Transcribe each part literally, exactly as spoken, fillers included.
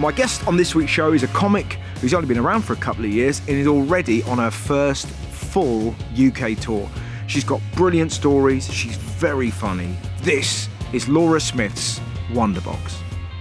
My guest on this week's show is a comic who's only been around for a couple of years and is already on her first full U K tour. She's got brilliant stories, she's very funny. This is Laura Smith's Wonderbox.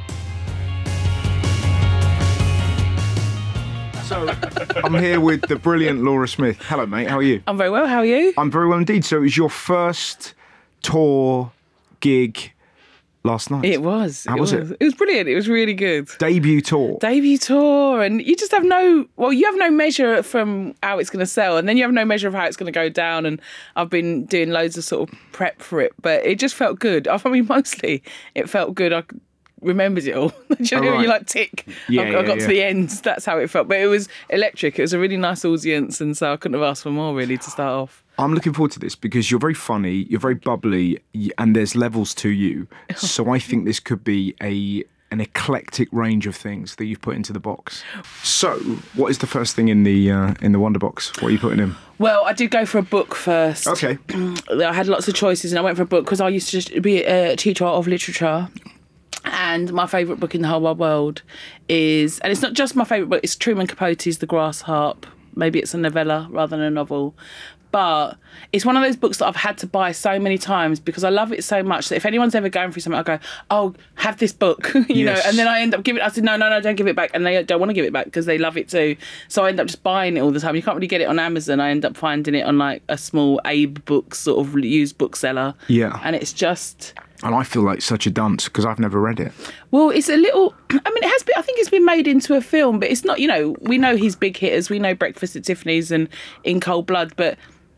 So, I'm here with the brilliant Laura Smith. Hello, mate, how are you? I'm very well, how are you? I'm very well indeed. So it was your first tour gig last night? It was. How it was, was it? It was brilliant. It was really good. Debut tour? Debut tour. And you just have no, well, you have no measure from how it's going to sell. And then you have no measure of how it's going to go down. And I've been doing loads of sort of prep for it. But it just felt good. I mean, mostly it felt good. I remembered it all. Do you know, Oh, right. you like tick. Yeah, I, I yeah, got yeah. to the end. That's how it felt. But it was electric. It was a really nice audience. And so I couldn't have asked for more, really, to start off. I'm looking forward to this because you're very funny, you're very bubbly, y- and there's levels to you. So I think this could be a an eclectic range of things that you've put into the box. So, what is the first thing in the uh, in the Wonder Box? What are you putting in? Well, I did go for a book first. Okay. I had lots of choices and I went for a book because I used to just be a teacher of literature. And my favourite book in the whole wide world is, and it's not just my favourite book, it's Truman Capote's The Grass Harp. Maybe it's a novella rather than a novel. But it's one of those books that I've had to buy so many times because I love it so much that if anyone's ever going through something, I'll go, oh, have this book, you Yes. know, and then I end up giving it, I said, no, no, no, don't give it back. And they don't want to give it back because they love it too. So I end up just buying it all the time. You can't really get it on Amazon. I end up finding it on like a small Abe Books sort of used bookseller. Yeah. And it's just... And I feel like such a dunce because I've never read it. Well, it's a little... I mean, it has been... I think it's been made into a film, but it's not, you know, we know his big hitters. We know Breakfast at Tiffany's and In Cold Blood, but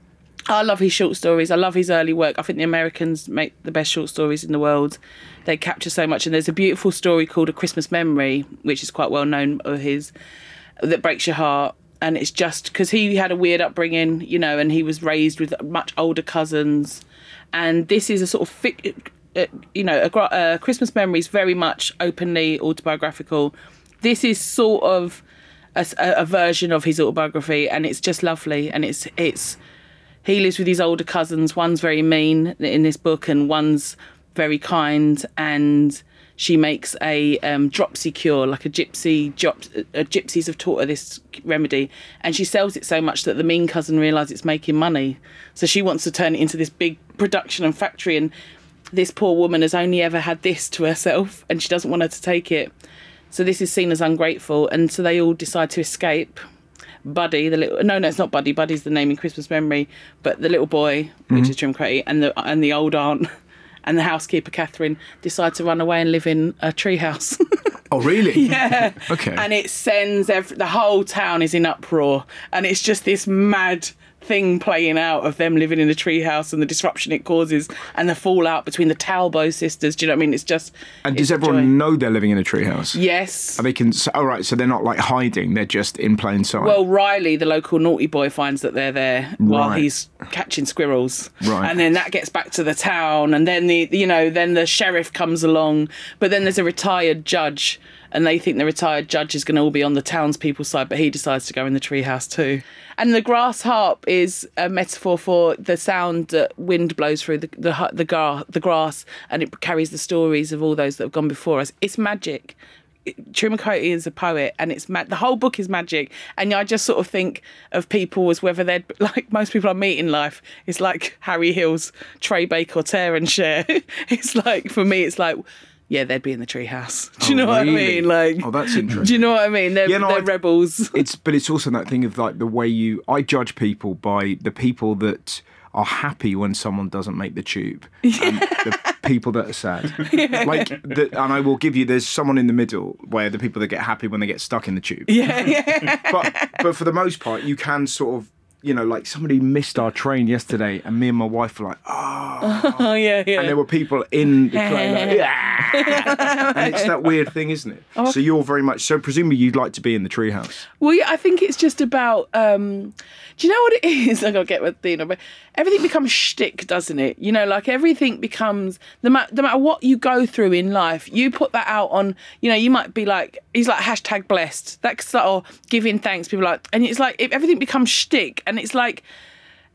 I love his short stories. I love his early work. I think the Americans make the best short stories in the world. They capture so much. And there's a beautiful story called A Christmas Memory, which is quite well known of his, that breaks your heart. And it's just because he had a weird upbringing, you know, and he was raised with much older cousins. And this is a sort of... Fi- Uh, you know, a, a Christmas Memory is very much openly autobiographical. This is sort of a, a version of his autobiography, and it's just lovely. And it's it's he lives with his older cousins. One's very mean in this book, and one's very kind. And she makes a um, dropsy cure, like a gypsy. Drop, uh, gypsies have taught her this remedy, and she sells it so much that the mean cousin realises it's making money. So she wants to turn it into this big production and factory, and this poor woman has only ever had this to herself and she doesn't want her to take it. So this is seen as ungrateful. And so they all decide to escape. Buddy, the little... No, no, it's not Buddy. Buddy's the name in Christmas Memory. But the little boy, mm-hmm. which is Jim Crate, and the, and the old aunt and the housekeeper, Catherine, decide to run away and live in a treehouse. Oh, really? Yeah. Okay. And it sends... Every, the whole town is in uproar. And it's just this mad... thing playing out of them living in a treehouse and the disruption it causes and the fallout between the Talbot sisters. Do you know what I mean? It's just... And it's does everyone joy. know they're living in a treehouse? Yes. And they can... So, all right, so they're not like hiding, they're just in plain sight. Well, Riley, the local naughty boy, finds that they're there while Right. he's catching squirrels. Right. And then that gets back to the town, and then the you know then the sheriff comes along, but then there's a retired judge, and they think the retired judge is going to all be on the townspeople's side, but he decides to go in the treehouse too. And the grass harp is a metaphor for the sound that wind blows through the the hu- the, gar- the grass, and it carries the stories of all those that have gone before us. It's magic. Truman Capote is a poet, and it's ma- the whole book is magic. And I just sort of think of people as whether they're like most people I meet in life. It's like Harry Hill's Trey Baker or tear and share. It's like, for me, it's like, yeah, they'd be in the treehouse. Do you Oh, know what really? I mean? Like, Oh, that's interesting. do you know what I mean? They're, Yeah, no, they're I- rebels. It's but it's also that thing of like the way you I judge people by the people that are happy when someone doesn't make the tube, and the people that are sad. Like, the, and I will give you, there's someone in the middle where the people that get happy when they get stuck in the tube. Yeah, yeah. But but for the most part, you can sort of, you know, like somebody missed our train yesterday, and me and my wife were like, oh, Oh, yeah, yeah. and there were people in the train like, yeah. And it's that weird thing, isn't it? Oh. So you're very much, so presumably you'd like to be in the treehouse. Well, yeah, I think it's just about. Um, do you know what it is? I gotta get with Dino, but everything becomes shtick, doesn't it? You know, like everything becomes no matter, no matter what you go through in life, you put that out on. You know, you might be like, he's like hashtag blessed. That's sort of giving thanks. People are like, and it's like if everything becomes shtick, and it's like.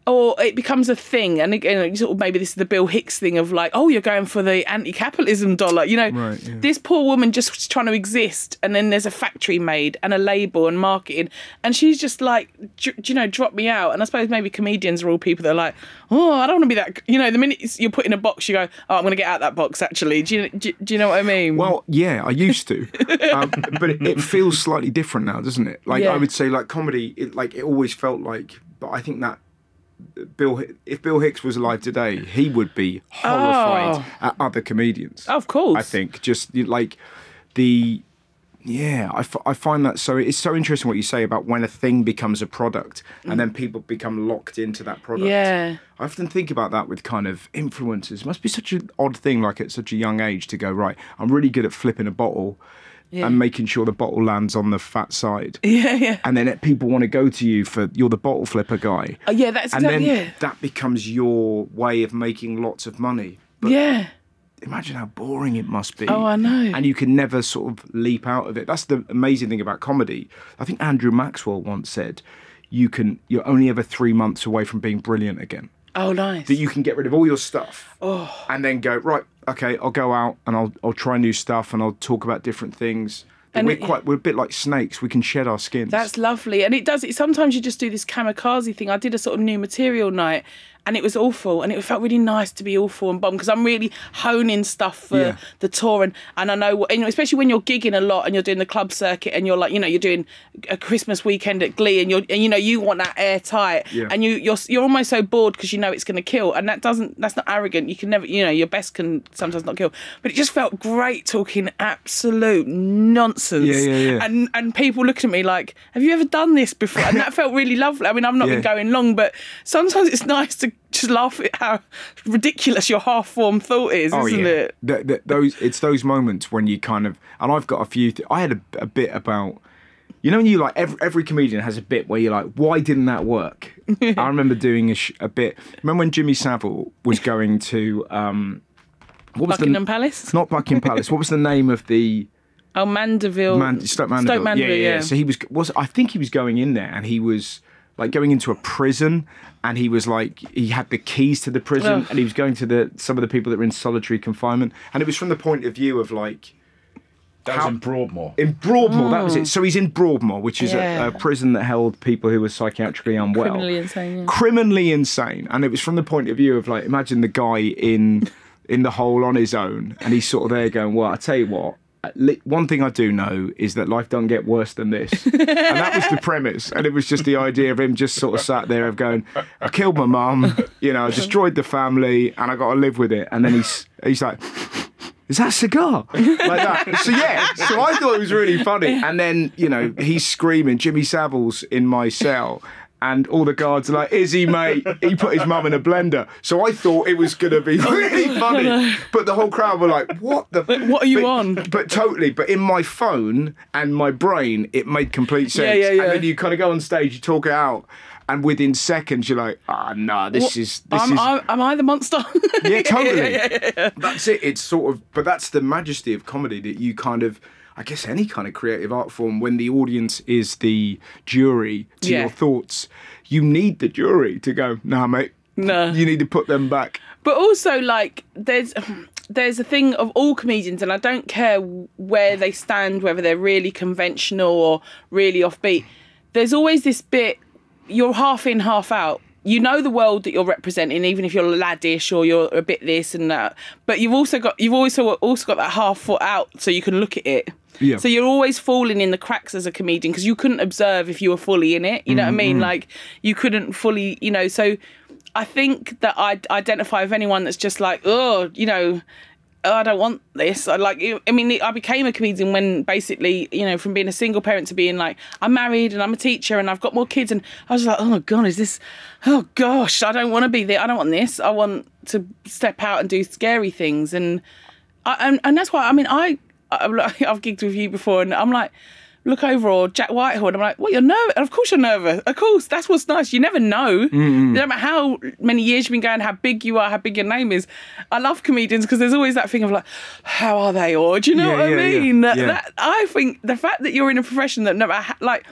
or it becomes a thing, and again, sort of maybe this is the Bill Hicks thing of like, oh, you're going for the anti-capitalism dollar, you know. Right, yeah. This poor woman just trying to exist, and then there's a factory made and a label and marketing, and she's just like, do, do you know, drop me out. And I suppose maybe comedians are all people that are like, oh, I don't want to be that, you know. The minute you're put in a box, you go, oh, I'm going to get out that box. Actually, do you do, do you know what I mean? Well, yeah, I used to, um, but it, it feels slightly different now, doesn't it? Like Yeah. I would say, like comedy, it, like it always felt like, but I think that. Bill, if Bill Hicks was alive today, he would be horrified Oh. at other comedians. Of course. I think just like the, yeah, I, f- I find that so it's so interesting what you say about when a thing becomes a product and then people become locked into that product. Yeah. I often think about that with kind of influencers. It must be such an odd thing, like at such a young age, to go, right, I'm really good at flipping a bottle. Yeah. And making sure the bottle lands on the fat side. Yeah, yeah. And then it, people want to go to you for, you're the bottle flipper guy. Oh, yeah, that's And then exactly it. that becomes your way of making lots of money. But Yeah. imagine how boring it must be. Oh, I know. And you can never sort of leap out of it. That's the amazing thing about comedy. I think Andrew Maxwell once said, you can, you're only ever three months away from being brilliant again. Oh, nice. That you can get rid of all your stuff Oh. and then go, right, okay, I'll go out and I'll I'll try new stuff and I'll talk about different things. And we're it- quite we're a bit like snakes. We can shed our skins. That's lovely. And it does it. Sometimes you just do this kamikaze thing. I did a sort of new material night and it was awful. And it felt really nice to be awful and bomb because I'm really honing stuff for Yeah. the tour. And, and I know, what, you know, especially when you're gigging a lot and you're doing the club circuit and you're like, you know, you're doing a Christmas weekend at Glee and you're, and you know, you want that airtight Yeah. and you, you're, you're almost so bored because you know it's going to kill. And that doesn't, that's not arrogant. You can never, you know, your best can sometimes not kill. But it just felt great talking absolute nonsense. Yeah, yeah, yeah. And and people looking at me like, have you ever done this before? And that felt really lovely. I mean, I've not Yeah. been going long, but sometimes it's nice to just laugh at how ridiculous your half-formed thought is, isn't it? Th- th- those it's those moments when you kind of, and I've got a few. Th- I had a, a bit about, you know, when you like every every comedian has a bit where you're like, why didn't that work? I remember doing a, sh- a bit. Remember when Jimmy Savile was going to um, what was Buckingham the Palace? not Buckingham Palace? What was the name of the Oh, Mandeville. Man, Stoke Mandeville? Stoke Mandeville, yeah, yeah, yeah. So he was was I think he was going in there and he was like going into a prison and he was like he had the keys to the prison Ugh. and he was going to the some of the people that were in solitary confinement and it was from the point of view of like That was how- in Broadmoor. in Broadmoor, that was it. So he's in Broadmoor, which is Yeah. a, a prison that held people who were psychiatrically unwell. Criminally insane, yeah. Criminally insane. And it was from the point of view of like, imagine the guy in in the hole on his own, and he's sort of there going, well, I tell you what, li- one thing I do know is that life doesn't get worse than this. And that was the premise. And it was just the idea of him just sort of sat there of going, I killed my mum, you know, I destroyed the family, and I got to live with it. And then he's he's like, is that a cigar? Like that. So yeah, so I thought it was really funny. And then, you know, he's screaming, Jimmy Savile's in my cell. And all the guards are like, is he, mate? He put his mum in a blender. So I thought it was going to be really funny. But the whole crowd were like, what the... What are you but, on? But totally. But in my phone and my brain, it made complete sense. Yeah, yeah, yeah. And then you kind of go on stage, you talk it out. And within seconds, you're like, ah, oh, no, this What- is... this I'm, is. I'm, am I the monster? Yeah, totally. yeah, yeah, yeah. That's it. It's sort of, but that's the majesty of comedy that you kind of, I guess, any kind of creative art form. When the audience is the jury to Yeah. your thoughts, you need the jury to go, nah, mate. No. You need to put them back. But also, like, there's there's a thing of all comedians, and I don't care where they stand, whether they're really conventional or really offbeat. There's always this bit, you're half in, half out. You know the world that you're representing, even if you're laddish or you're a bit this and that. But you've also got you've also also got that half foot out, so you can look at it. Yeah. So you're always falling in the cracks as a comedian because you couldn't observe if you were fully in it. You know what I mean? Like you couldn't fully, you know. So I think that I identify with anyone that's just like, oh, you know, oh, I don't want this. I like. I mean, I became a comedian when basically, you know, from being a single parent to being like, I'm married and I'm a teacher and I've got more kids, and I was like, oh my god, is this? Oh gosh, I don't want to be there. I don't want this. I want to step out and do scary things, and I, and, and that's why. I mean, I. I've gigged with you before and I'm like, look over, or Jack Whitehall, and I'm like, what, you're nervous? Of course you're nervous. Of course, that's what's nice. You never know. Mm-hmm. No matter how many years you've been going, how big you are, how big your name is. I love comedians because there's always that thing of like, how are they? Or do you know Yeah, what I yeah, yeah. mean? That, Yeah. that, I think the fact that you're in a profession that never, ha- like,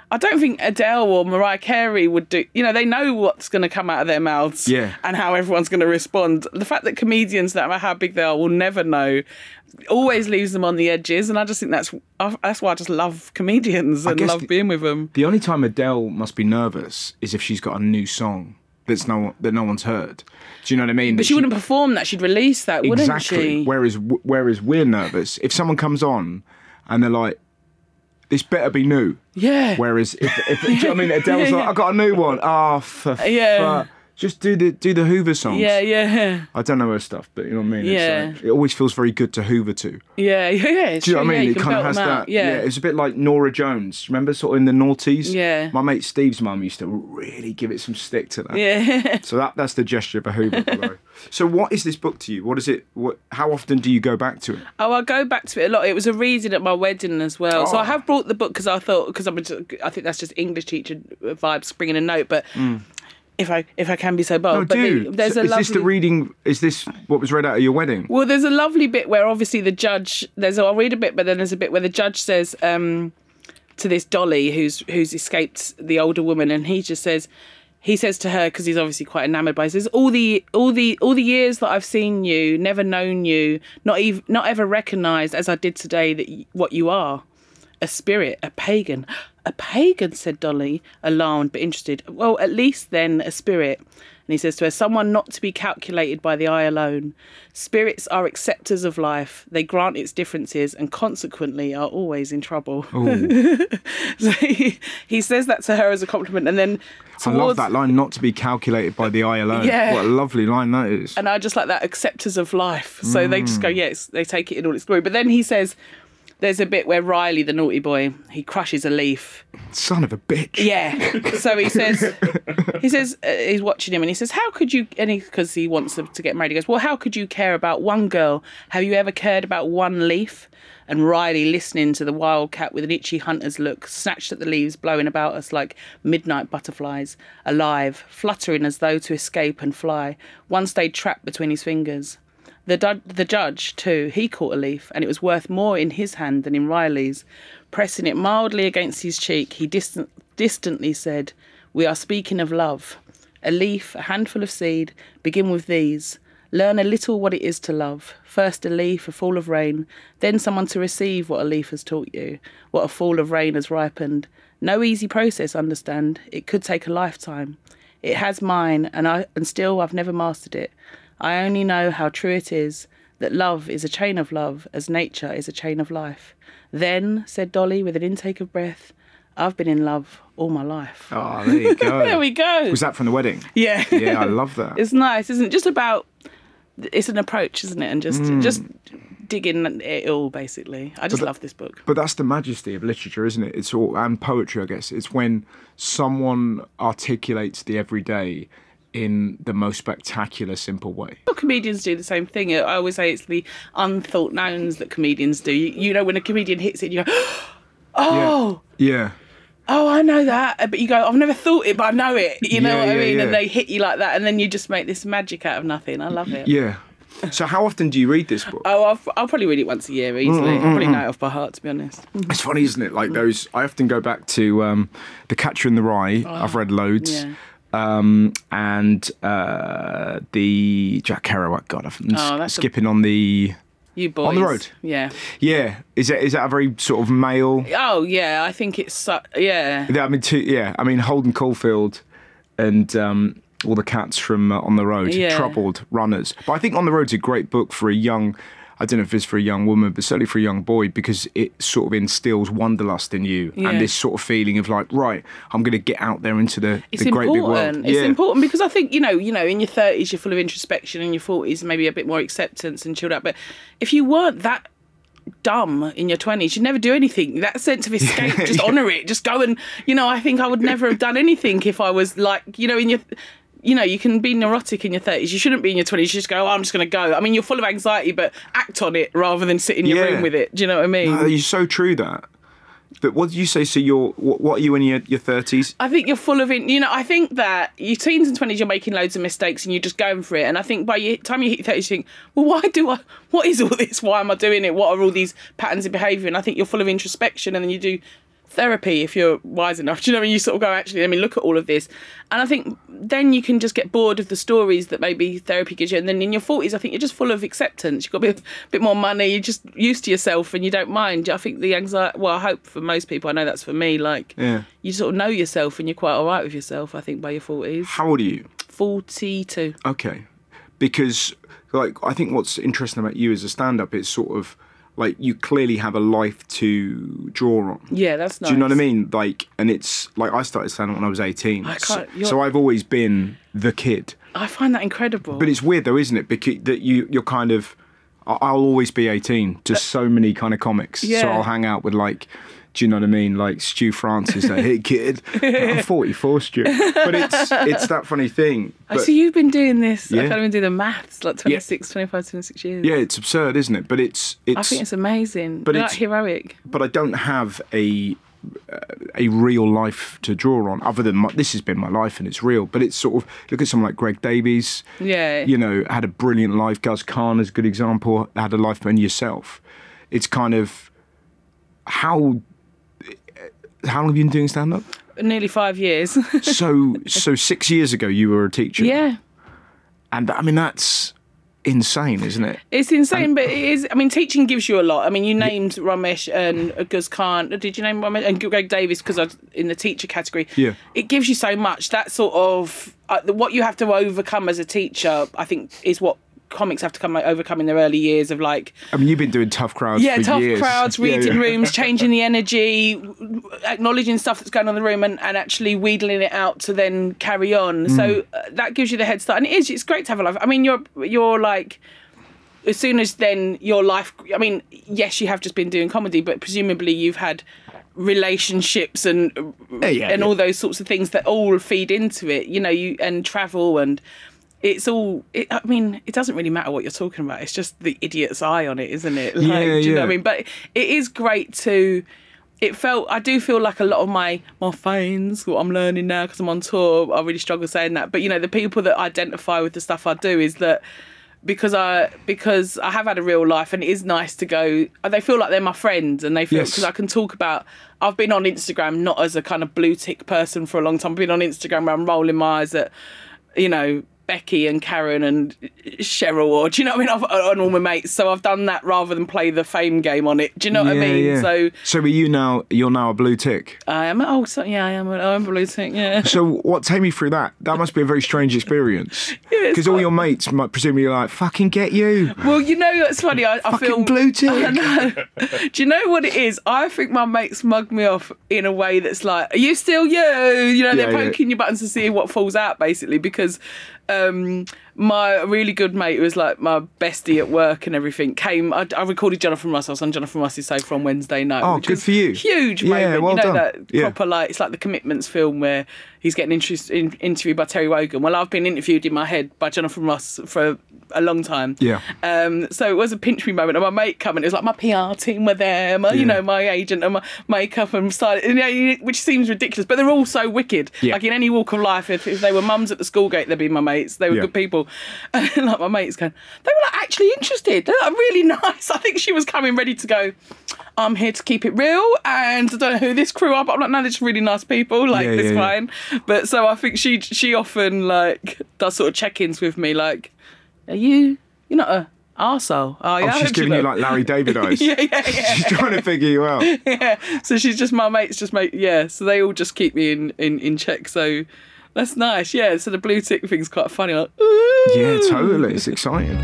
I don't think Adele or Mariah Carey would do, you know, they know what's going to come out of their mouths Yeah. and how everyone's going to respond. The fact that comedians, no matter how big they are, will never know, always leaves them on the edges. And I just think that's that's why I just love comedians and love the, being with them. The only time Adele must be nervous is if she's got a new song that's no that no one's heard. Do you know what I mean? But she, she wouldn't perform that. She'd release that, wouldn't exactly. she? Whereas, whereas we're nervous. If someone comes on and they're like, this better be new. Yeah. Whereas if, if do you know what I mean, Adele's yeah, like, yeah. I got a new one. Oh, for Yeah. fuck. Just do the do the Hoover songs. Yeah, yeah. I don't know her stuff, but you know what I mean? Yeah. It's like, it always feels very good to Hoover to. Yeah, yeah, yeah. It's Do you know true, what I yeah, mean? you It can kind of belt has them out. that. Yeah. It's a bit like Nora Jones. Remember, sort of in the noughties? Yeah. My mate Steve's mum used to really give it some stick to that. Yeah. So that that's the gesture of a Hoover, by the way. So what is this book to you? What is it? What? How often do you go back to it? Oh, I go back to it a lot. It was a reading at my wedding as well. So Oh. I have brought the book because I thought, because I'm, a, I think that's just English teacher vibes, bringing a note. But if I if I can be so bold, No, but do. the- there's So a is lovely. this the reading? Is this what was read out at your wedding? Well, there's a lovely bit where obviously the judge. There's I'll read a bit, but then there's a bit where the judge says um, to this Dolly who's who's escaped the older woman, and he just says. He says to her, because he's obviously quite enamoured by her, he says, all the all the all the years that I've seen you, never known you, not even not ever recognised as I did today that y- what you are, a spirit, a pagan, a pagan, said Dolly, alarmed but interested. Well, at least then a spirit. And he says to her, someone not to be calculated by the eye alone. Spirits are acceptors of life. They grant its differences and consequently are always in trouble. So he, he says that to her as a compliment. And then I love towards, that line, not to be calculated by the eye alone. Yeah. What a lovely line that is. and I just like that, acceptors of life. So they just go, yes, they take it in all its glory. But then he says, there's a bit where Riley, the naughty boy, he crushes a leaf. Son of a bitch. Yeah. So he says, he says, uh, he's watching him and he says, how could you, and because he, he wants them to get married, he goes, well, how could you care about one girl? Have you ever cared about one leaf? And Riley, listening to the wildcat with an itchy hunter's look, snatched at the leaves blowing about us like midnight butterflies, alive, fluttering as though to escape and fly. One stayed trapped between his fingers. The, du- the judge, too, he caught a leaf, and it was worth more in his hand than in Riley's. Pressing it mildly against his cheek, he distant- distantly said, we are speaking of love. A leaf, a handful of seed, begin with these. Learn a little what it is to love. First a leaf, a fall of rain, then someone to receive what a leaf has taught you, what a fall of rain has ripened. No easy process, understand. It could take a lifetime. It has mine, and I and still I've never mastered it. I only know how true it is that love is a chain of love as nature is a chain of life. Then, said Dolly with an intake of breath, I've been in love all my life. Oh, there you go. There we go. Was that from the wedding? Yeah. Yeah, I love that. It's nice, isn't it? Just about, it's an approach, isn't it? And just just digging it all, basically. I just But love this book. But that's the majesty of literature, isn't it? It's all, and poetry, I guess. It's when someone articulates the everyday in the most spectacular, simple way. Well, comedians do the same thing. I always say it's the unthought nouns that comedians do. You, you know, when a comedian hits it, you go, oh, Yeah. oh, I know that. But you go, I've never thought it, but I know it. You know Yeah, what I yeah, mean? yeah. And they hit you like that. And then you just make this magic out of nothing. I love it. Yeah. So how often do you read this book? Oh, I'll, I'll probably read it once a year easily. I'll probably know it off by heart, to be honest. It's funny, isn't it? Like those, I often go back to um, The Catcher in the Rye. I've read loads. Yeah. Um, and uh, the Jack Kerouac. God, I'm Oh, that's a- skipping on the... You boys. On the road? Yeah. Yeah. Is that, is that a very sort of male... Oh, yeah. I think it's, su- yeah. Yeah, I mean, two, yeah. I mean, Holden Caulfield and um, all the cats from uh, On the Road, Yeah. Troubled Runners. But I think On the Road's a great book for a young, I don't know if it's for a young woman, but certainly for a young boy, because it sort of instills wanderlust in you Yeah. and this sort of feeling of like, right, I'm going to get out there into the, It's the great big important. world. It's yeah. important because I think, you know, you know, in your thirties you're full of introspection, in your forties maybe a bit more acceptance and chilled out. But if you weren't that dumb in your twenties, you'd never do anything. That sense of escape, just honour it. Just go and, you know, I think I would never have done anything if I was like, you know, in your... You know, you can be neurotic in your thirties. You shouldn't be in your twenties. You just go, oh, I'm just going to go. I mean, you're full of anxiety, but act on it rather than sit in your Yeah. room with it. Do you know what I mean? Oh, you're so true that. But what did you say? So you're, what, what are you in your, your thirties? I think you're full of it. You know, I think that your teens and twenties, you're making loads of mistakes and you're just going for it. And I think by the time you hit your thirties, you think, well, why do I, what is all this? Why am I doing it? What are all these patterns of behaviour? And I think you're full of introspection and then you do therapy if you're wise enough. Do you know when you sort of go, actually, let me look at all of this. And I think then you can just get bored of the stories that maybe therapy gives you. And then in your forties, I think you're just full of acceptance. You've got a bit, bit more money. You're just used to yourself and you don't mind. I think the anxiety, well, I hope for most people, I know that's for me, like, Yeah. you sort of know yourself and you're quite all right with yourself, I think, by your forties. How old are you? forty-two. Okay. Because, like, I think what's interesting about you as a stand-up is sort of, like, you clearly have a life to draw on. Yeah, that's nice. Do you know what I mean? Like, and it's, like, I started stand-up when I was eighteen. I So, can't- you're- so I've always been the kid. I find that incredible. But it's weird, though, isn't it? Because that you, you're kind of, I- I'll always be eighteen to so many kind of comics. Yeah. So I'll hang out with, like, do you know what I mean? Like Stu Francis, like, hey kid, I'm forty-four, Stu. But it's it's that funny thing. Oh, But, so you've been doing this, I Yeah. can't even do the maths, like twenty-six, twenty-five, twenty-six years. yeah, it's absurd, isn't it? But it's it's. I think it's amazing. But You're it's- like heroic. But I don't have a uh, a real life to draw on, other than my, this has been my life and it's real. But it's sort of, look at someone like Greg Davies. Yeah. You know, had a brilliant life. Gus Kahn is a good example. Had a life, and yourself. It's kind of how. How long have you been doing stand up? Nearly five years. So so six years ago you were a teacher. Yeah. And I mean that's insane, isn't it? It's insane, but it is. I mean, teaching gives you a lot. I mean, you named Ramesh and uh, Gus Khan. Did you name Ramesh and Greg Davis because I was in the teacher category? Yeah. It gives you so much. That sort of uh, what you have to overcome as a teacher, I think, is what comics have to come like, overcome in their early years of like. I mean, you've been doing tough crowds Yeah, for tough years. crowds, Yeah, reading yeah. rooms, changing the energy, acknowledging stuff that's going on in the room, and, and actually wheedling it out to then carry on. So uh, that gives you the head start, and it is. It's great to have a life. I mean, you're you're like. As soon as then your life, I mean, yes, you have just been doing comedy, but presumably you've had relationships and Yeah, yeah, and yeah. all those sorts of things that all feed into it, you know, you and travel and it's all, it, I mean, it doesn't really matter what you're talking about. It's just the idiot's eye on it, isn't it? Like, Yeah, do you know yeah. what I mean? But it is great to, it felt, I do feel like a lot of my, my fans, what I'm learning now because I'm on tour, I really struggle saying that. But, you know, the people that identify with the stuff I do is that, because I because I have had a real life and it is nice to go. They feel like they're my friends and they feel Yes. because I can talk about. I've been on Instagram not as a kind of blue tick person for a long time. I've been on Instagram where I'm rolling my eyes at, you know, Becky and Karen and Cheryl, or do you know what I mean? I've, and all my mates. So I've done that rather than play the fame game on it. Do you know what I Yeah, mean? yeah. So So are you now, you're now a blue tick. I am. Oh, so, yeah, I am. I'm a blue tick. Yeah. So what, take me through that. That must be a very strange experience. it's Because all like- your mates might presumably be like, fucking get you. Well, you know, that's funny. I, I Fucking feel blue tick. I know. Do you know what it is? I think my mates mug me off in a way that's like, "Are you still you?" You know, they're Yeah, yeah. poking your buttons to see what falls out, basically. Because um, my really good mate, who was like my bestie at work and everything, came. I, I recorded Jonathan Ross. I was on Jonathan Ross's sofa on Wednesday night. Oh, which good was for you. Huge Yeah, moment. well you know done. that Yeah. proper like it's like the Commitments film where he's getting interest, in, interviewed by Terry Wogan. Well, I've been interviewed in my head by Jonathan Ross for a long time. Yeah. Um, so it was a pinch me moment, and my mate coming. It was like my P R team were there, my, you Yeah. know, my agent and my makeup and style, you know, which seems ridiculous, but they're all so wicked. Yeah. Like in any walk of life, if, if they were mums at the school gate, they'd be my mates. They were Yeah. good people. And like my mates going, they were like actually interested. They're like really nice. I think she was coming ready to go, I'm here to keep it real, and I don't know who this crew are, but I'm like, no, they're just really nice people. Like, Yeah, it's yeah, yeah. fine. But so I think she she often like does sort of check-ins with me, like, are you you're not a arsehole, are you? Oh, she's giving you like Larry David eyes. yeah, yeah, yeah. She's trying to figure you out. yeah. So she's just my mates, just make yeah. So they all just keep me in in in check. So that's nice. Yeah. So the blue tick thing's quite funny. Like, ooh. Yeah, totally. It's exciting.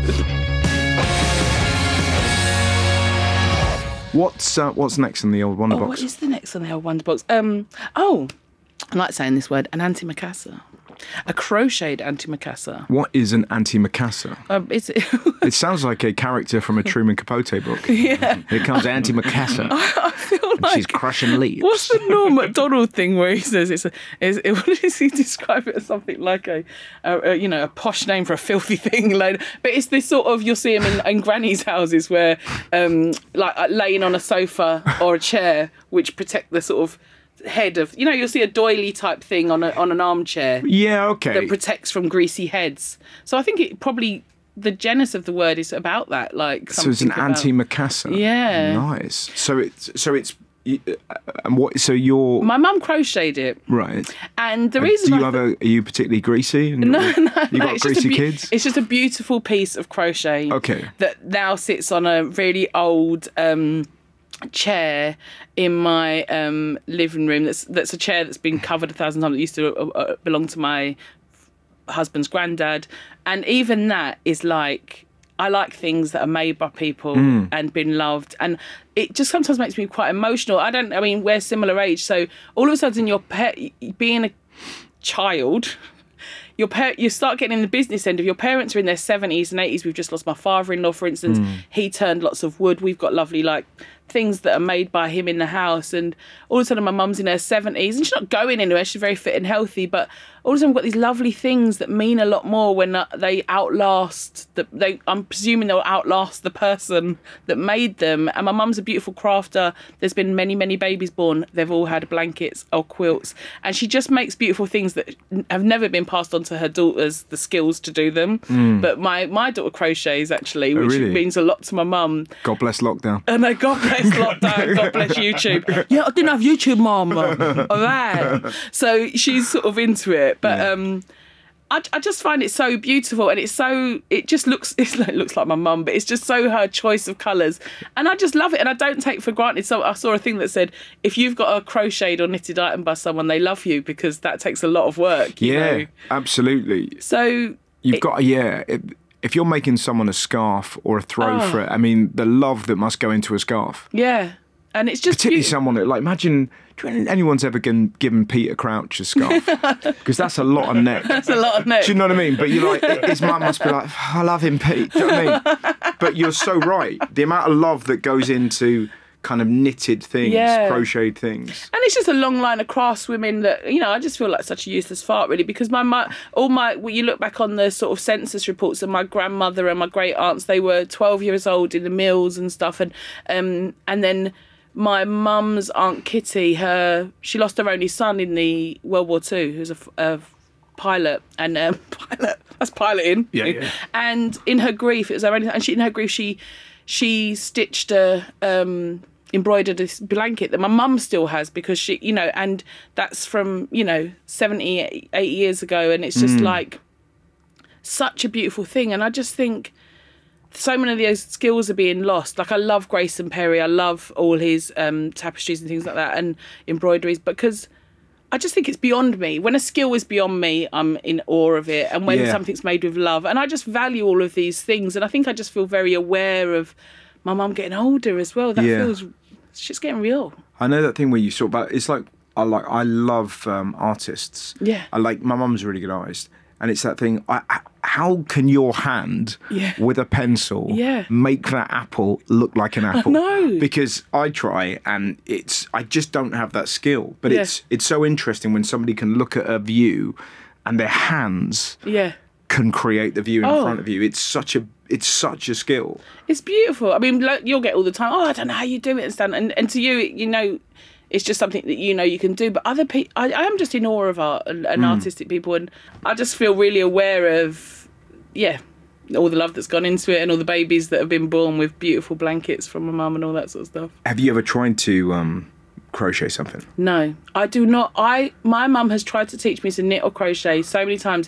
What's uh, what's next in the old Wonder Oh, Box? what is the next on the old Wonderbox? Um. Oh, I like saying this word. An antimacassar. A crocheted antimacassar. What is an antimacassar? Um, it's It sounds like a character from a Truman Capote book. yeah. Here comes Antimacassar. I feel like She's crushing leaves. What's the Norm Macdonald thing where he says it's a? Is, it, what does he describe it as? Something like a, a, a you know, a posh name for a filthy thing. Like, but it's this sort of you'll see him in, in grannies' houses where, um, like uh, laying on a sofa or a chair, which protect the sort of head of. You know, you'll see a doily type thing on a, on an armchair Yeah, okay. that protects from greasy heads. So I think it probably. The genus of the word is about that, like So it's an something about- antimacassar. Yeah. Nice. So it's so it's You, uh, and what? So you're My mum crocheted it. right. And the Uh, reason Do you I have a? Are you particularly greasy? And No, no, you no. got It's just, a greasy be- kids. it's just a beautiful piece of crochet. Okay. That now sits on a really old um, chair in my um, living room. That's that's a chair that's been covered a thousand times. It used to uh, uh, belong to my husband's granddad, and even that is like. I like things that are made by people Mm. and been loved, and it just sometimes makes me quite emotional. I don't. I mean, we're similar age, so all of a sudden, your pet being a child. Your par- you start getting in the business end of your parents are in their seventies and eighties. We've just lost my father-in-law, for instance. Mm. He turned lots of wood. We've got lovely like things that are made by him in the house. And all of a sudden my mum's in her seventies and she's not going anywhere. She's very fit and healthy. But all of a sudden we've got these lovely things that mean a lot more when uh, they outlast, the, they. I'm presuming they'll outlast the person that made them. And my mum's a beautiful crafter. There's been many, many babies born. They've all had blankets or quilts. And she just makes beautiful things that have never been passed on to her daughters, the skills to do them. Mm. But my, my daughter crochets actually, which oh, really? means a lot to my mum. God bless lockdown. And no, God bless lockdown, God bless YouTube. Yeah, I didn't have YouTube, Mum. All right. So she's sort of into it. But yeah. um, I, I just find it so beautiful, and it's so, it just looks, it's like, it looks like my mum, but it's just so her choice of colours. And I just love it, and I don't take for granted. So I saw a thing that said, if you've got a crocheted or knitted item by someone, they love you, because that takes a lot of work. You yeah, know? absolutely. So you've it, got, yeah. It, if you're making someone a scarf or a throw Oh. for it, I mean, the love that must go into a scarf. Yeah. And it's just particularly beautiful. someone that, like, imagine, do you reckon anyone's ever given, given Peter Crouch a scarf? Because that's a lot of neck. That's a lot of neck. Do you know what I mean? But you're like, his mum must be like, I love him, Pete. Do you know what I mean? But you're so right. The amount of love that goes into kind of knitted things, Yeah. crocheted things. And it's just a long line of craftswomen that, you know, I just feel like such a useless fart, really, because my, my all my, well, you look back on the sort of census reports of my grandmother and my great aunts, they were twelve years old in the mills and stuff. And, um, and then my mum's Aunt Kitty, her, she lost her only son in the World War Two, who was a, a pilot. And um, pilot, that's piloting. Yeah, yeah. And in her grief, it was her only, and she, in her grief, she, she stitched a, um, embroidered this blanket that my mum still has, because she, you know, and that's from, you know, seventy, eighty years ago, and it's just mm. like such a beautiful thing. And I just think so many of those skills are being lost. Like, I love Grayson Perry, I love all his um, tapestries and things like that, and embroideries, because I just think it's beyond me. When a skill is beyond me, I'm in awe of it. And when yeah. something's made with love, and I just value all of these things. And I think I just feel very aware of my mum getting older as well. That yeah. feels, shit's getting real. I know that thing where you sort about, it's like, I like, I love um, artists. Yeah. I like, my mum's a really good artist. And it's that thing, I, how can your hand yeah. with a pencil yeah. make that apple look like an apple? No. Because I try and it's, I just don't have that skill. But yeah. it's it's so interesting when somebody can look at a view and their hands yeah. can create the view in oh. front of you. It's such a it's such a skill. It's beautiful. I mean, like, you'll get all the time, oh, I don't know how you do it and stuff. And, and to you, you know, it's just something that you know you can do. But other people, I, I am just in awe of art and, and mm. artistic people, and I just feel really aware of, yeah, all the love that's gone into it, and all the babies that have been born with beautiful blankets from my mum and all that sort of stuff. Have you ever tried to um, crochet something? No, I do not. I my mum has tried to teach me to knit or crochet so many times.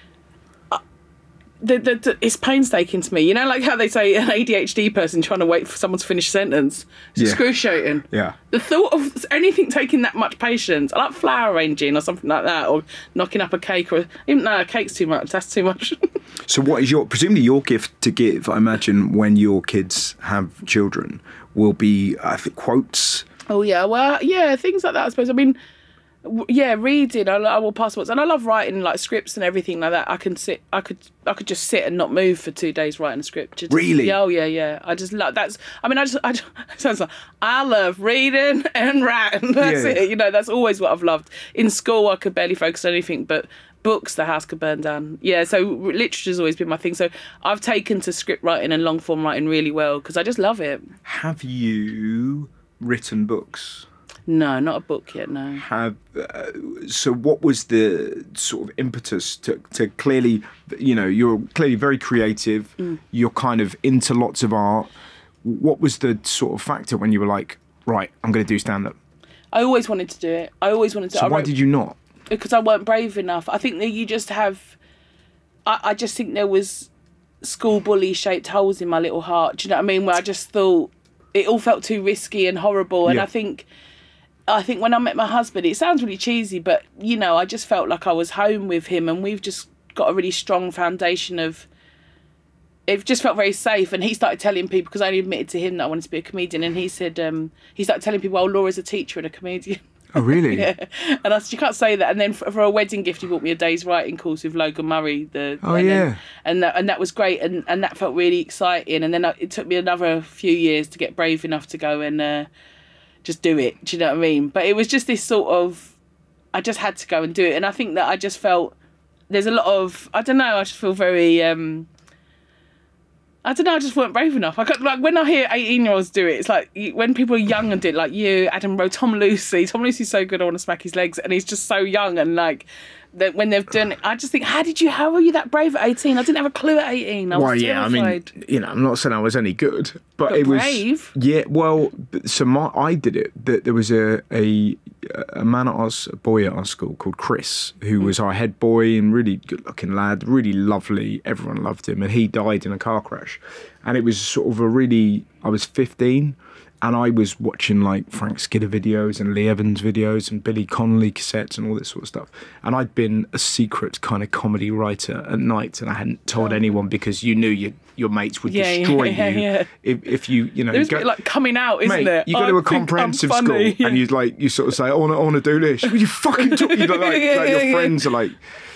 The, the, the, it's painstaking to me. You know, like how they say an A D H D person trying to wait for someone to finish a sentence. It's yeah. excruciating. Yeah. The thought of anything taking that much patience, I like flower arranging or something like that, or knocking up a cake, or even no, a cake's too much. That's too much. So, what is your presumably your gift to give? I imagine when your kids have children, will be I think quotes. Oh yeah, well yeah, things like that. I suppose. I mean. Yeah, reading. I, I will pass words, and I love writing like scripts and everything like that. I can sit. I could. I could just sit and not move for two days writing a script. Just, really? Yeah, oh yeah, yeah. I just love that's. I mean, I just. I just, it sounds like I love reading and writing. That's yeah. it. You know, that's always what I've loved. In school, I could barely focus on anything, but books, the house could burn down. Yeah, so literature's always been my thing. So I've taken to script writing and long form writing really well because I just love it. Have you written books? No, not a book yet, no. Have uh, so what was the sort of impetus to, to clearly, you know, you're clearly very creative, mm. you're kind of into lots of art. What was the sort of factor when you were like, right, I'm going to do stand-up? I always wanted to do it. I always wanted to. So I why wrote, did you not? Because I weren't brave enough. I think that you just have. I, I just think there was school bully shaped holes in my little heart. Do you know what I mean? Where I just thought it all felt too risky and horrible. And Yeah. I think, I think when I met my husband, it sounds really cheesy, but you know, I just felt like I was home with him, and we've just got a really strong foundation of. It just felt very safe, and he started telling people, because I only admitted to him that I wanted to be a comedian, and he said um, he started telling people, "Oh, Laura's a teacher and a comedian." Oh, really? Yeah, and I said, you can't say that. And then for, for a wedding gift, he bought me a day's writing course with Logan Murray. The Oh, and yeah. then, and that and that was great, and, and that felt really exciting. And then I, it took me another few years to get brave enough to go and uh, just do it. Do you know what I mean? But it was just this sort of, I just had to go and do it. And I think that I just felt there's a lot of, I don't know, I just feel very. Um, I don't know, I just weren't brave enough. I got, like, when I hear eighteen-year-olds do it, it's like, you, when people are young and do it, like you, Adam Rowe, Tom Lucy. Tom Lucy's so good, I want to smack his legs, and he's just so young, and, like, that when they've done it, I just think, how did you, how were you that brave at eighteen? I didn't have a clue at eighteen. I was Well, yeah, I mean, terrified. you know, I'm not saying I was any good, but, But it was brave. Yeah, well, so my I did it. That there was a a a man at our s- a boy at our school called Chris, who was our head boy and really good looking lad, really lovely. Everyone loved him, and he died in a car crash. And it was sort of a really. I was fifteen. And I was watching like Frank Skinner videos and Lee Evans videos and Billy Connolly cassettes and all this sort of stuff. And I'd been a secret kind of comedy writer at night, and I hadn't told anyone because you knew your your mates would Yeah, yeah, destroy yeah, you yeah. if if you you know. There's you a bit like coming out, isn't Mate, it? you go I to a think I'm comprehensive school funny. and you like you sort of say, I want to, I want to do this. You fucking talk, you know, like, Yeah, like yeah, your yeah. friends are like.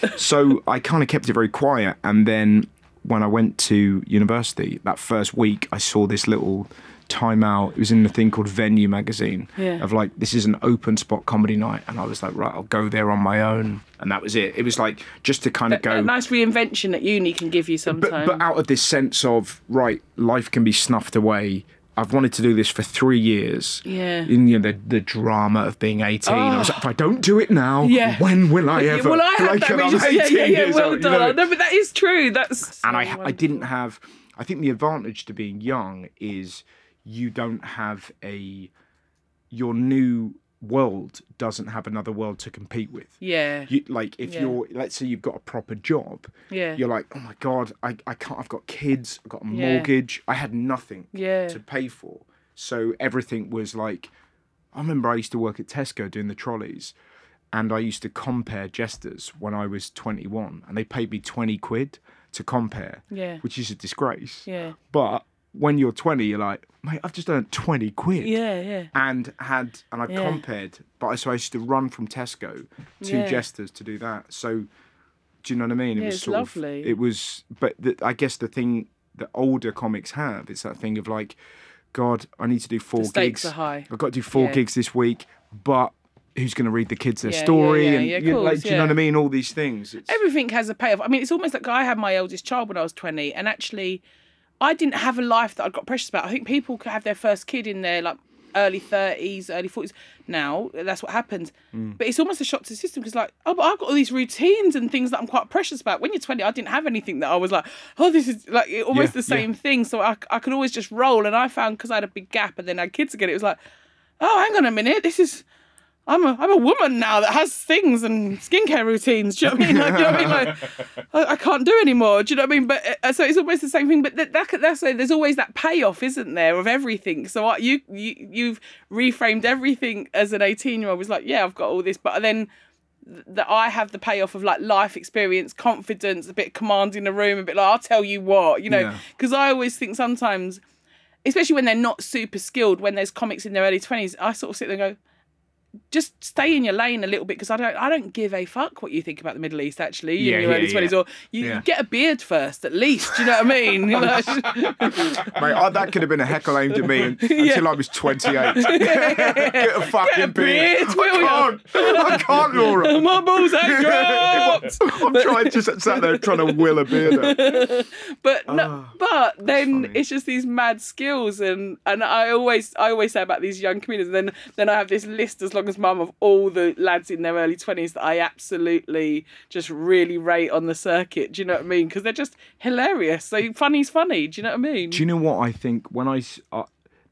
So I kind of kept it very quiet, and then when I went to university that first week, I saw this little Time Out. It was in the thing called Venue magazine Yeah. of like, this is an open spot comedy night, and I was like, right, I'll go there on my own, and that was it. It was like just to kind of That, go. that nice reinvention that uni can give you But, sometimes. but out of this sense of, right, life can be snuffed away. I've wanted to do this for three years. Yeah. In you know, the, the drama of being eighteen. I was Oh. like, if I don't do it now, Yeah. when will I Yeah, ever? well, I had like, that. and I was yeah, yeah, eighteen yeah, years well old, you done. know? No, but that is true. That's And so I, I didn't wonderful. have. I think the advantage to being young is you don't have a. Your new world doesn't have another world to compete with. Yeah. You, like if Yeah. you're, let's say you've got a proper job, Yeah. you're like, oh my god, I, I can't. I've got kids, I've got a Yeah. mortgage, I had nothing Yeah. to pay for, so everything was like. I remember I used to work at Tesco doing the trolleys, and I used to compare jesters when I was twenty-one, and they paid me twenty quid to compare, Yeah. which is a disgrace. Yeah. But when you're twenty, you're like, mate, I've just earned twenty quid. Yeah. Yeah. And had and I Yeah. compared, but I so I used to run from Tesco to Yeah. Jesters to do that. So, do you know what I mean? It Yeah, was it's sort lovely. of it was, but the, I guess the thing that older comics have is that thing of like, God, I need to do four The stakes gigs. are high. I've got to do four Yeah. gigs this week, but who's going to read the kids their Yeah, yeah, story? yeah, and yeah, you know, like, course, do you know yeah. what I mean? All these things. It's, Everything has a payoff. I mean, it's almost like I had my eldest child when I was twenty, and actually, I didn't have a life that I got precious about. I think people could have their first kid in their like early thirties, early forties. Now that's what happens. Mm. But it's almost a shock to the system because, like, oh, but I've got all these routines and things that I'm quite precious about. When you're twenty, I didn't have anything that I was like, oh, this is like it- almost Yeah, the same thing. So I, I could always just roll. And I found because I had a big gap and then I had kids again, it was like, oh, hang on a minute, this is. I'm a I'm a woman now that has things and skincare routines. Do you know what I mean? Like, you know what I mean? Like, I, I can't do anymore. Do you know what I mean? But uh, so it's almost the same thing. But that, that that's there's always that payoff, isn't there, of everything. So I, you you you've reframed everything as an eighteen year old. Was like, yeah, I've got all this, but then that I have the payoff of like life experience, confidence, a bit of command in the room, a bit like I'll tell you what, you know, Yeah. because I always think sometimes, especially when they're not super skilled, when there's comics in their early twenties, I sort of sit there and go, just stay in your lane a little bit because I don't I don't give a fuck what you think about the Middle East actually Yeah, in your yeah, early twenties yeah. or you, Yeah. you get a beard first at least, do you know what I mean? You know? Mate, I, that could have been a heckle aimed at me un- until Yeah. I was twenty-eight. Get a fucking Get a beard, I will ya? can't. I can't, Laura. My balls ain't dropped. I'm trying just sat there trying to will a beard out. But no, but then funny. it's just these mad skills and and I always I always say about these young comedians. And then then I have this list as long as mum of all the lads in their early twenties that I absolutely just really rate on the circuit. Do you know what I mean? Because they're just hilarious. So funny's funny. Do you know what I mean? Do you know what I think when I s- uh,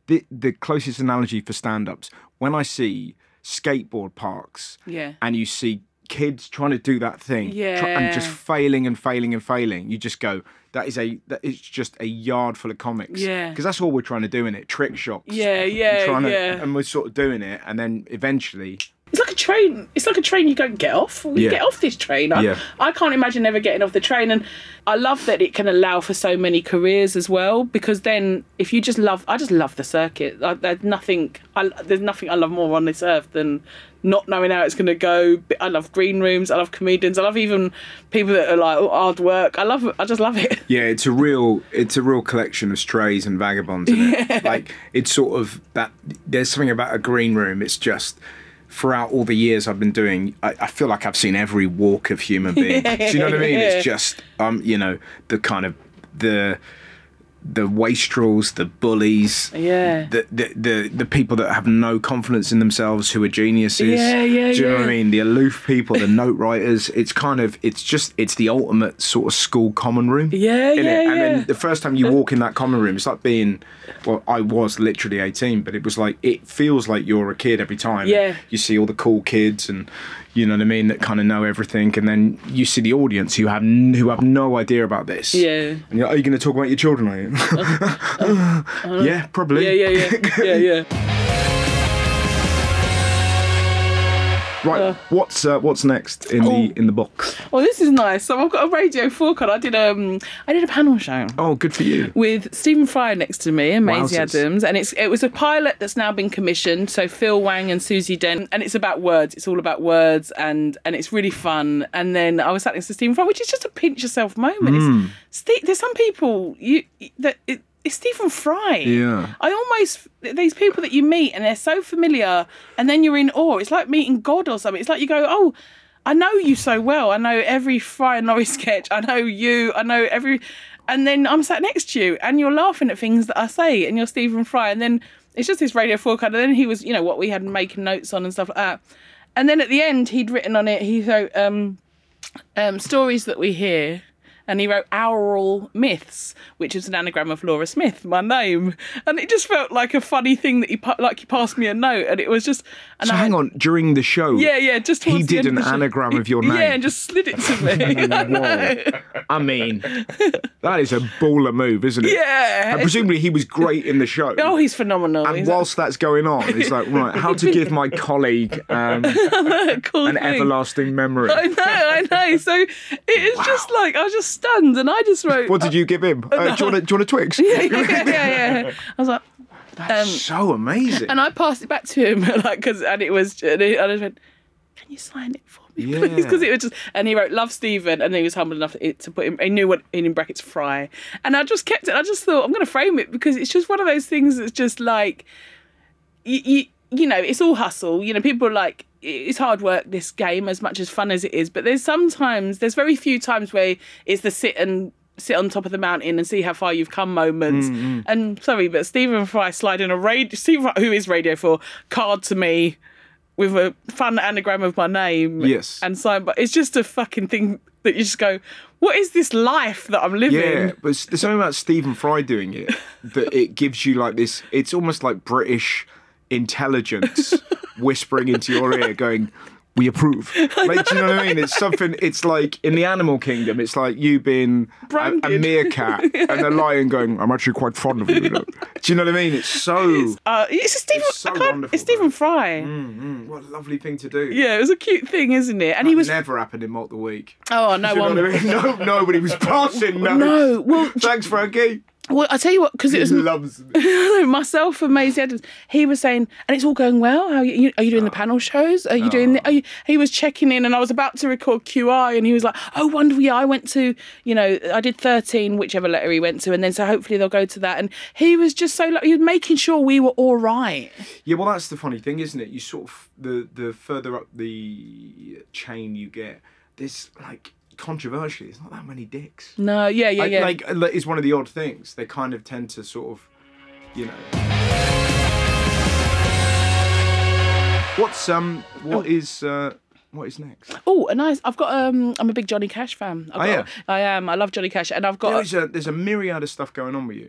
the the closest analogy for stand-ups, when I see skateboard parks, Yeah. and you see kids trying to do that thing, Yeah. try, and just failing and failing and failing, you just go, that is a that is just a yard full of comics. Yeah. Because that's all we're trying to do in it, trick shots. Yeah, yeah, trying to, yeah. And we're sort of doing it, and then eventually. It's like a train. It's like a train you don't get off. We Yeah. get off this train. I, Yeah. I can't imagine ever getting off the train. And I love that it can allow for so many careers as well. Because then, if you just love, I just love the circuit. I, there's nothing. I, there's nothing I love more on this earth than not knowing how it's going to go. I love green rooms. I love comedians. I love even people that are like oh, hard work. I love. I just love it. Yeah, it's a real it's a real collection of strays and vagabonds, isn't it? Like it's sort of that. There's something about a green room. It's just. Throughout all the years I've been doing, I, I feel like I've seen every walk of human being. Do you know what I mean? It's just, um, you know, the kind of the the wastrels, the bullies, Yeah. the, the the the people that have no confidence in themselves, who are geniuses. Yeah, yeah, Do you know yeah. what I mean? The aloof people, the note writers. It's kind of, it's just, it's the ultimate sort of school common room. Yeah, innit? yeah, And yeah. then the first time you walk in that common room, it's like being, well, I was literally eighteen, but it was like, it feels like you're a kid every time. Yeah. You see all the cool kids and, you know what I mean, that kind of know everything. And then you see the audience who have n- who have no idea about this. Yeah. And you're, are you going to talk about your children, are you? yeah, probably. Yeah, yeah, yeah, yeah, yeah. Right, Uh, what's uh, what's next in oh. the in the box? Well, this is nice. So I've got a Radio four card. I did um, I did a panel show. Oh, good for you. With Stephen Fry next to me and Maisie Wowzers. Adams, and it's it was a pilot that's now been commissioned. So Phil Wang and Susie Dent, and it's about words. It's all about words, and and it's really fun. And then I was sat next to Stephen Fry, which is just a pinch yourself moment. Mm. It's, Ste- there's some people you that it, it's Stephen Fry. Yeah. I almost these people that you meet and they're so familiar, and then you're in awe. It's like meeting God or something. It's like you go, oh. I know you so well. I know every Fry and Laurie sketch. I know you. I know every... And then I'm sat next to you and you're laughing at things that I say and you're Stephen Fry. And then it's just this Radio four card. And then he was, you know, what we had making notes on and stuff like that. And then at the end, he'd written on it, he wrote um, um, stories that we hear. And he wrote Aural Myths, which is an anagram of Laura Smith, my name. And it just felt like a funny thing that he pa- like he passed me a note, and it was just. And So I, hang on, during the show, Yeah, yeah, just he towards the did end an of the show. anagram of your name. Yeah, and just slid it to me. Whoa. I mean, that is a baller move, isn't it? Yeah. And presumably he was great in the show. Oh, he's phenomenal. And He's whilst that's going on, it's like, right, how to give my colleague um, a cool an thing. everlasting memory. I know, I know. So it was just like I was just stunned, and I just wrote. What did you give him? Uh, do, you want a, do you want a Twix? yeah, yeah, yeah, yeah. I was like, That's um, so amazing. and I passed it back to him, like, because, and it was, and I just went, can you sign it for me, Yeah. please? Because it was just, and he wrote, love Stephen, and he was humble enough to to put him, he knew what, in brackets, Fry. And I just kept it, I just thought, I'm going to frame it, because it's just one of those things that's just like, you, you, you know, it's all hustle. You know, people are like, it's hard work, this game, as much as fun as it is. But there's sometimes, there's very few times where it's the sit and sit on top of the mountain and see how far you've come moments. Mm-hmm. And sorry, but Stephen Fry sliding a radio, Stephen Fry, who is Radio four, card to me with a fun anagram of my name. Yes. And signed, but it's just a fucking thing that you just go, what is this life that I'm living? Yeah, but s- there's something about Stephen Fry doing it that it gives you like this. It's almost like British intelligence whispering into your ear, going, "We approve." Like, do you know what I mean? It's something. It's like in the animal kingdom. It's like you being a, a Branded. meerkat and a lion going, "I'm actually quite fond of you." you know? Do you know what I mean? It's so. Uh, it's a Stephen. It's so I can't, wonderful, it's Stephen bro. Fry. Mm, what a lovely thing to do. Yeah, it was a cute thing, isn't it? And That he was. never happened in Mock the Week. Oh no Do you know one. what I mean? No, nobody was passing. No. No, well, Thanks, Frankie. well, I tell you what, because it He was loves me. myself and Maisie Adams. He was saying, and it's all going well. How you, are you doing the panel shows? Are you doing? The, are you, he was checking in, and I was about to record Q I, and he was like, "Oh, wonderful! Yeah, I went to, you know, I did thirteen, whichever letter he went to, and then so hopefully they'll go to that." And he was just so like, he was making sure we were all right. Yeah, well, that's the funny thing, isn't it? You sort of the the further up the chain you get, there's like controversially, there's not that many dicks. No, yeah, yeah, I- yeah. Like, like, it's one of the odd things. They kind of tend to sort of, you know. What's um? What is uh? What is next? Oh, a nice. I've got um. I'm a big Johnny Cash fan. I've Oh, got, yeah? I am. I love Johnny Cash, and I've got. There's a there's a myriad of stuff going on with you.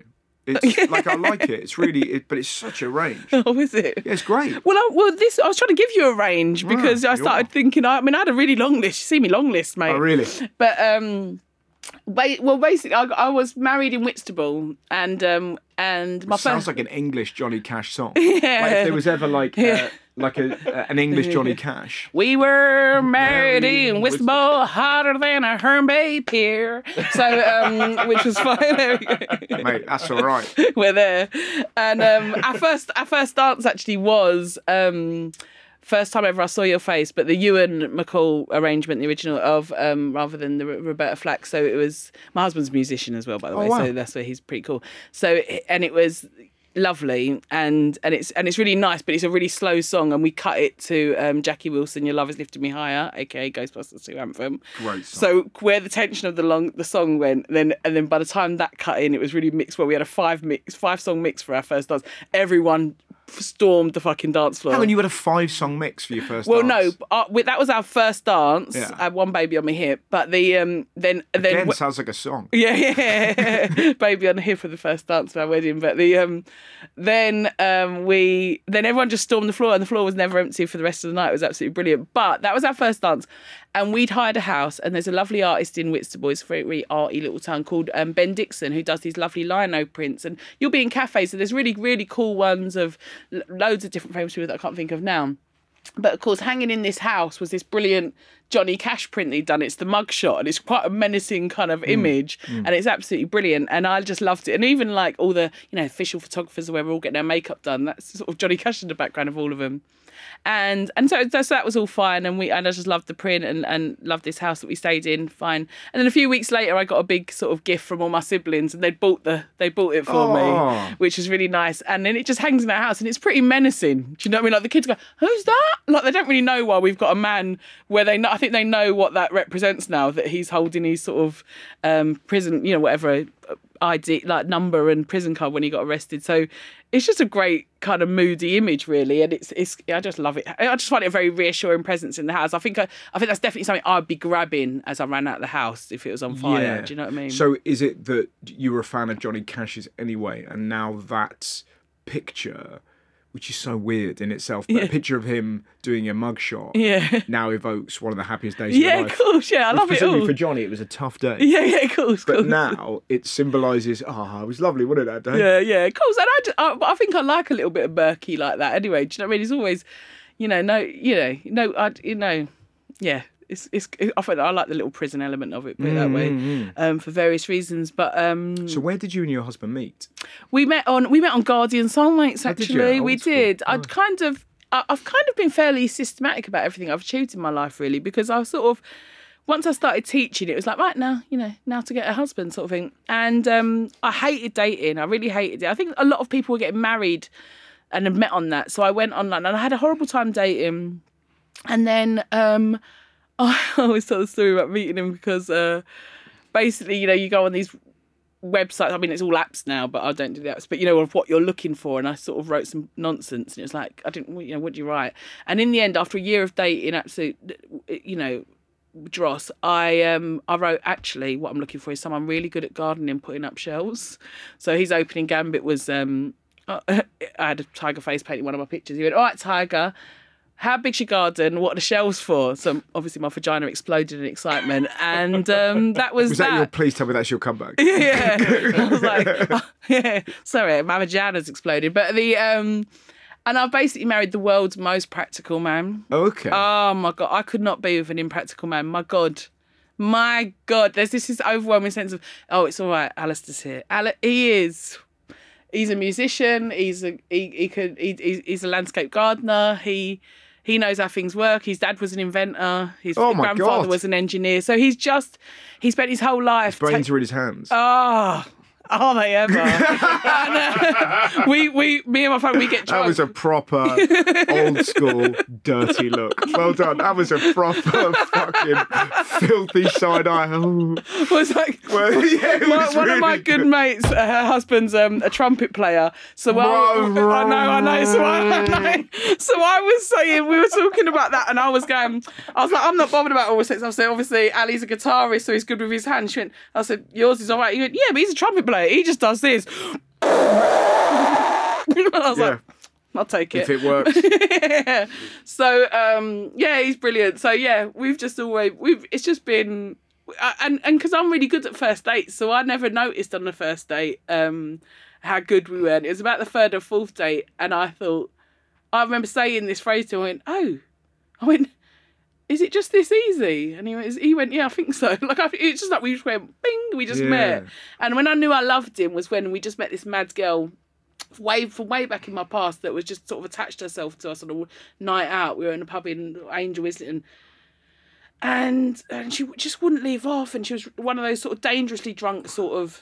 It's like I like it. It's really, it, but it's such a range. Oh, is it? Yeah, it's great. Well, I, well, this I was trying to give you a range because Ah, I started you're- thinking. I, I mean, I had a really long list. You see me long list, mate. Oh, really? But um, ba- well, basically, I, I was married in Whitstable, and um, and my Sounds first. like an English Johnny Cash song. Yeah. Like if there was ever like uh, like a, uh, an English Johnny Cash. We were married Married in in Whitstable, hotter than a Hermbay pier. So, um, which was fine. There we go. Mate, that's all right. We're there, and um, our first our first dance actually was um, first time ever I saw your face, but the Ewan McCall arrangement, the original of um, rather than the Roberta Flack. So it was my husband's a musician as well, by the way. wow. So that's where he's pretty cool. So and it was lovely and and it's and it's really nice, but it's a really slow song, and we cut it to um, Jackie Wilson, Your Love Is Lifted Me Higher, aka Ghostbusters two anthem. Great song. So where the tension of the long the song went, then and then by the time that cut in, it was really mixed. Well, we had a five mix, five song mix for our first dance. Everyone stormed the fucking dance floor. Hang on, you had a five song mix for your first well, dance? no, uh, we, that was our first dance. Yeah. I had One Baby on My Hip, but the um then then Again, sounds like a song. yeah, yeah, Baby on the Hip for the first dance for our wedding. But the um, then um, we then everyone just stormed the floor, and the floor was never empty for the rest of the night. It was absolutely brilliant. But that was our first dance, and we'd hired a house, and there's a lovely artist in Whitstable. It's a very, very arty little town called um, Ben Dixon, who does these lovely lino prints, and you'll be in cafes, so there's really, really cool ones of l- loads of different famous people that I can't think of now. But of course, hanging in this house was this brilliant Johnny Cash print that he'd done. It's the mugshot, and it's quite a menacing kind of image, mm, mm. and it's absolutely brilliant. And I just loved it. And even like all the, you know, official photographers where we're all getting their makeup done, that's sort of Johnny Cash in the background of all of them. And and so, so that was all fine, and we and I just loved the print and, and loved this house that we stayed in, fine. And then a few weeks later, I got a big sort of gift from all my siblings, and they bought the they bought it for Oh. me, which was really nice. And then it just hangs in our house, and it's pretty menacing. Do you know what I mean? Like the kids go, "Who's that?" Like they don't really know why we've got a man where they know. I think they know what that represents now, that he's holding his sort of um, prison, you know, whatever I D, like number and prison card when he got arrested. So it's just a great kind of moody image, really, and it's it's. I just love it. I just find it a very reassuring presence in the house. I think I, I think that's definitely something I'd be grabbing as I ran out of the house if it was on fire. Yeah. Do you know what I mean? So is it that you were a fan of Johnny Cash's anyway, and now that picture, which is so weird in itself, but Yeah. a picture of him doing a mugshot Yeah. now evokes one of the happiest days Yeah, of your of life. course. Yeah, I Which love it presumably all. for Johnny, it was a tough day. Yeah, yeah, of course. But course. now it symbolises, oh, it was lovely, wasn't it, that day? Yeah, yeah, of course. And I, just, I, I think I like a little bit of murky like that anyway. Do you know what I mean? It's always, you know, no, you know, no, I, you know, yeah. It's, it's, I find I like the little prison element of it, put it that way, Mm-hmm. um, for various reasons. But um, So where did you and your husband meet? we met on we met on Guardian Soulmates. Oh, did you? Actually, Old we school. did. Oh. I'd kind of, I- I've kind of been fairly systematic about everything I've achieved in my life, really, because I was sort of. Once I started teaching, it was like, right, now, you know, now to get a husband sort of thing. And um, I hated dating. I really hated it. I think a lot of people were getting married and had met on that. So I went online and I had a horrible time dating. And then um, I always tell the story about meeting him because uh, basically, you know, you go on these websites. I mean, it's all apps now, but I don't do the apps. But, you know, of what you're looking for. And I sort of wrote some nonsense. And it was like, I didn't, you know, what do you write? And in the end, after a year of dating, absolute, you know, dross, I um I wrote, actually what I'm looking for is someone really good at gardening, putting up shelves. So his opening gambit was um I had a tiger face painted in one of my pictures. He went, all right, Tiger, how big's your garden? What are the shelves for? So obviously my vagina exploded in excitement, and um that was, Was that, that. your, please tell me that's your comeback? Yeah, I was like, oh, yeah, sorry, my vagina's exploded. But the um and I've basically married the world's most practical man. Okay. Oh my God, I could not be with an impractical man. My God. My God. There's this, this overwhelming sense of, oh, it's all right, Alistair's here. Ale- he is. He's a musician. He's a he, he could he, he's a landscape gardener. He he knows how things work. His dad was an inventor. His Oh my grandfather God. was an engineer. So he's just he spent his whole life Brains ta- are in his hands. Oh, are they ever? And, uh, we, we, me and my family, we get drunk. That was a proper old school dirty look. Well done. That was a proper fucking filthy side eye. Oh. was like Well, yeah, it my, was one of my really good, good. mates. Uh, her husband's um, a trumpet player. So I, Whoa, I know, I know. So I, I know. So I was saying, we were talking about that, and I was going. I was like, I'm not bothered about all this. I said, obviously, Ali's a guitarist, so he's good with his hands. She went, I said, yours is all right. He went, yeah, but he's a trumpet player. He just does this. I was Yeah. like, I'll take it. If it works. Yeah. So um, yeah, he's brilliant. So yeah, we've just always we've it's just been and and because I'm really good at first dates, so I never noticed on the first date um, how good we were. And it was about the third or fourth date, and I thought I remember saying this phrase to him. I went, "Oh," I went, "Is it just this easy?" And he went, he went, "Yeah, I think so." Like I, it's just like we just went, bing, we just Yeah. met. And when I knew I loved him was when we just met this mad girl. Way from way back in my past that was just sort of attached herself to us on a night out. We were in a pub in Angel Islington, and and she just wouldn't leave off. And she was one of those sort of dangerously drunk sort of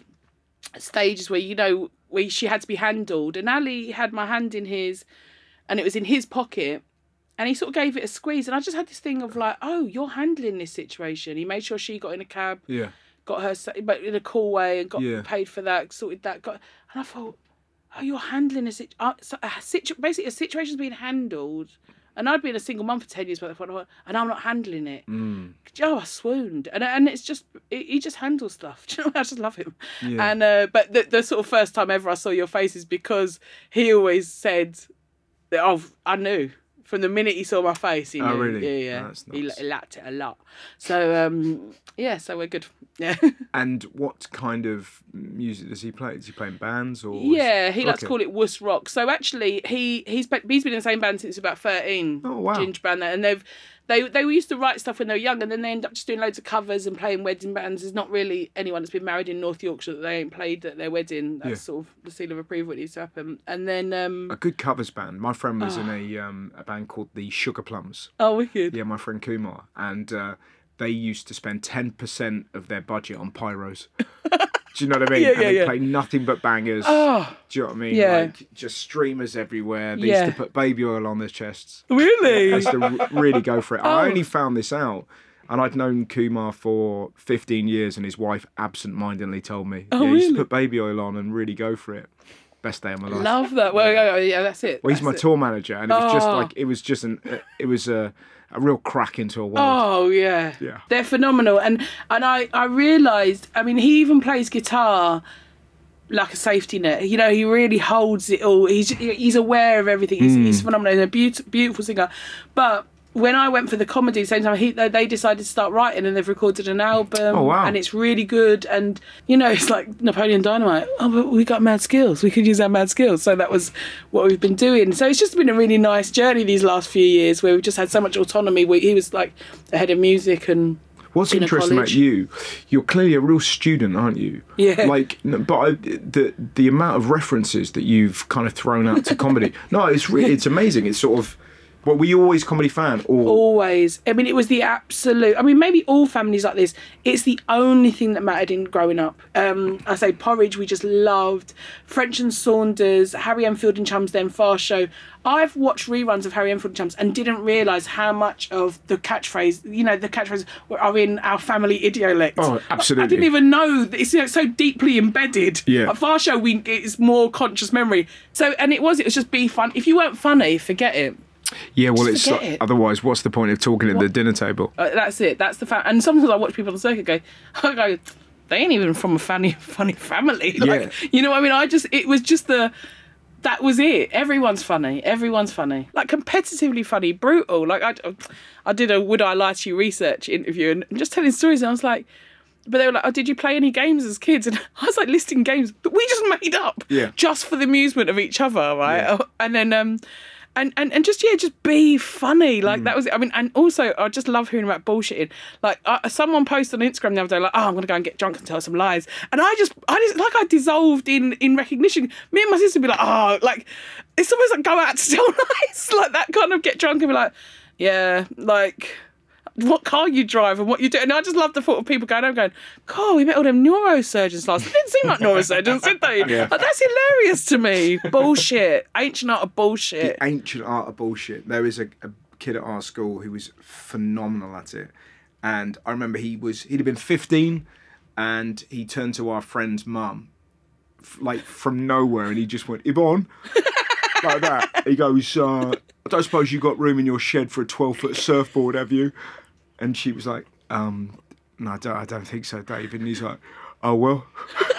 stages where you know where she had to be handled. And Ali had my hand in his, and it was in his pocket, and he sort of gave it a squeeze. And I just had this thing of like, oh, you're handling this situation. He made sure she got in a cab, Yeah. got her, but in a cool way, and got Yeah. paid for that, sorted that. Got, and I thought, oh, you're handling a, situ- uh, a situ- basically a situation's being handled, and I'd been a single mum for ten years by that point, and I'm not handling it. Mm. Oh, I swooned, and and it's just it, he just handles stuff. Do you know? I just love him. Yeah. And uh, but the the sort of first time ever I saw your face is because he always said that oh I knew. From the minute he saw my face, he knew. Oh, really? Yeah, yeah. Oh, that's He, nice. he lacked it a lot. So, um, yeah, so we're good. Yeah. And what kind of music does he play? Does he play in bands or? Yeah, he likes to Okay. call it Wuss Rock. So actually, he he's been, he's been in the same band since about thirteen. Oh, wow. Ginger band, there, and they've they they used to write stuff when they were young, and then they end up just doing loads of covers and playing wedding bands. There's not really anyone that's been married in North Yorkshire that they ain't played at their wedding. That's Yeah. sort of the seal of approval that needs to happen. And then um, A good covers band. My friend was in a um, a band called the Sugar Plums. oh, wicked. Yeah, my friend Kumar, and uh, they used to spend ten percent of their budget on pyros. Do you know what I mean? Yeah, and yeah, they yeah. play nothing but bangers. Oh, Do you know what I mean? Yeah. Like just streamers everywhere. They Yeah. used to put baby oil on their chests. really? They used to r- really go for it. Oh. I only found this out, and I'd known Kumar for fifteen years, and his wife absent-mindedly told me, Oh, "Yeah, he used to really? put baby oil on and really go for it." Best day of my life. Love that. Well, yeah, yeah, that's it. Well, he's that's my it. tour manager, and it was just Oh. like it was just an it was a a real crack into a world. Oh yeah. Yeah. They're phenomenal, and and I I realised. I mean, he even plays guitar like a safety net. You know, he really holds it all. He's he's aware of everything. He's, he's phenomenal. He's a beautiful beautiful singer. But when I went for the comedy, at the same time he they they decided to start writing, and they've recorded an album. Oh, wow. And it's really good. And you know, it's like Napoleon Dynamite. Oh, but we got mad skills. We could use our mad skills. So that was what we've been doing. So it's just been a really nice journey these last few years, where we've just had so much autonomy. We, he was like the head of music, and What's in a interesting about college. you, you're clearly a real student, aren't you? Yeah. Like, n- but I, the the amount of references that you've kind of thrown out to comedy, no, it's really it's amazing. It's sort of, well, were you always a comedy fan or? always. I mean, it was the absolute. I mean, maybe all families like this. It's the only thing that mattered in growing up. Um, I say Porridge. We just loved French and Saunders, Harry Enfield and Chums, then Fast Show. I've watched reruns of Harry Enfield and Chums and didn't realise how much of the catchphrase, you know, the catchphrases are in our family idiolect. Oh, absolutely. I didn't even know that it's, you know, so deeply embedded. Yeah. At Fast Show, we it's more conscious memory. So, and it was. It was just be fun. If you weren't funny, forget it. Yeah, well, Just it's forget like, it. otherwise, what's the point of talking at the dinner table? Uh, that's it. That's the fact. And sometimes I watch people on the circuit go, I go, they ain't even from a funny, funny family. Like, Yeah. you know what I mean? I just, it was just the, that was it. Everyone's funny. Everyone's funny. Like competitively funny, brutal. Like I, I did a Would I Lie to You research interview and just telling stories, and I was like, but they were like, oh, did you play any games as kids? And I was like listing games that we just made up, Yeah. just for the amusement of each other, right? Yeah. And then, um, and, and and just yeah, just be funny. Like Mm. that was. I mean, and also I just love hearing about bullshitting. Like uh, someone posted on Instagram the other day, like, oh, I'm gonna go and get drunk and tell some lies. And I just, I just like I dissolved in in recognition. Me and my sister would be like, oh, like it's almost like go out to tell lies, like that kind of get drunk and be like, yeah, like. What car you drive and what you do. And I just love the thought of people going home going, God, we met all them neurosurgeons last. They didn't seem like neurosurgeons, did they? Yeah. Like, that's hilarious to me. Bullshit. Ancient art of bullshit. The ancient art of bullshit. There is a, a kid at our school who was phenomenal at it, and I remember he was he'd have been fifteen, and he turned to our friend's mum, f- like from nowhere, and he just went, Yvonne, like that. He goes, uh, I don't suppose you got room in your shed for a twelve foot surfboard, have you? And she was like, um, no, I don't, I don't think so, Dave. And he's like, oh well.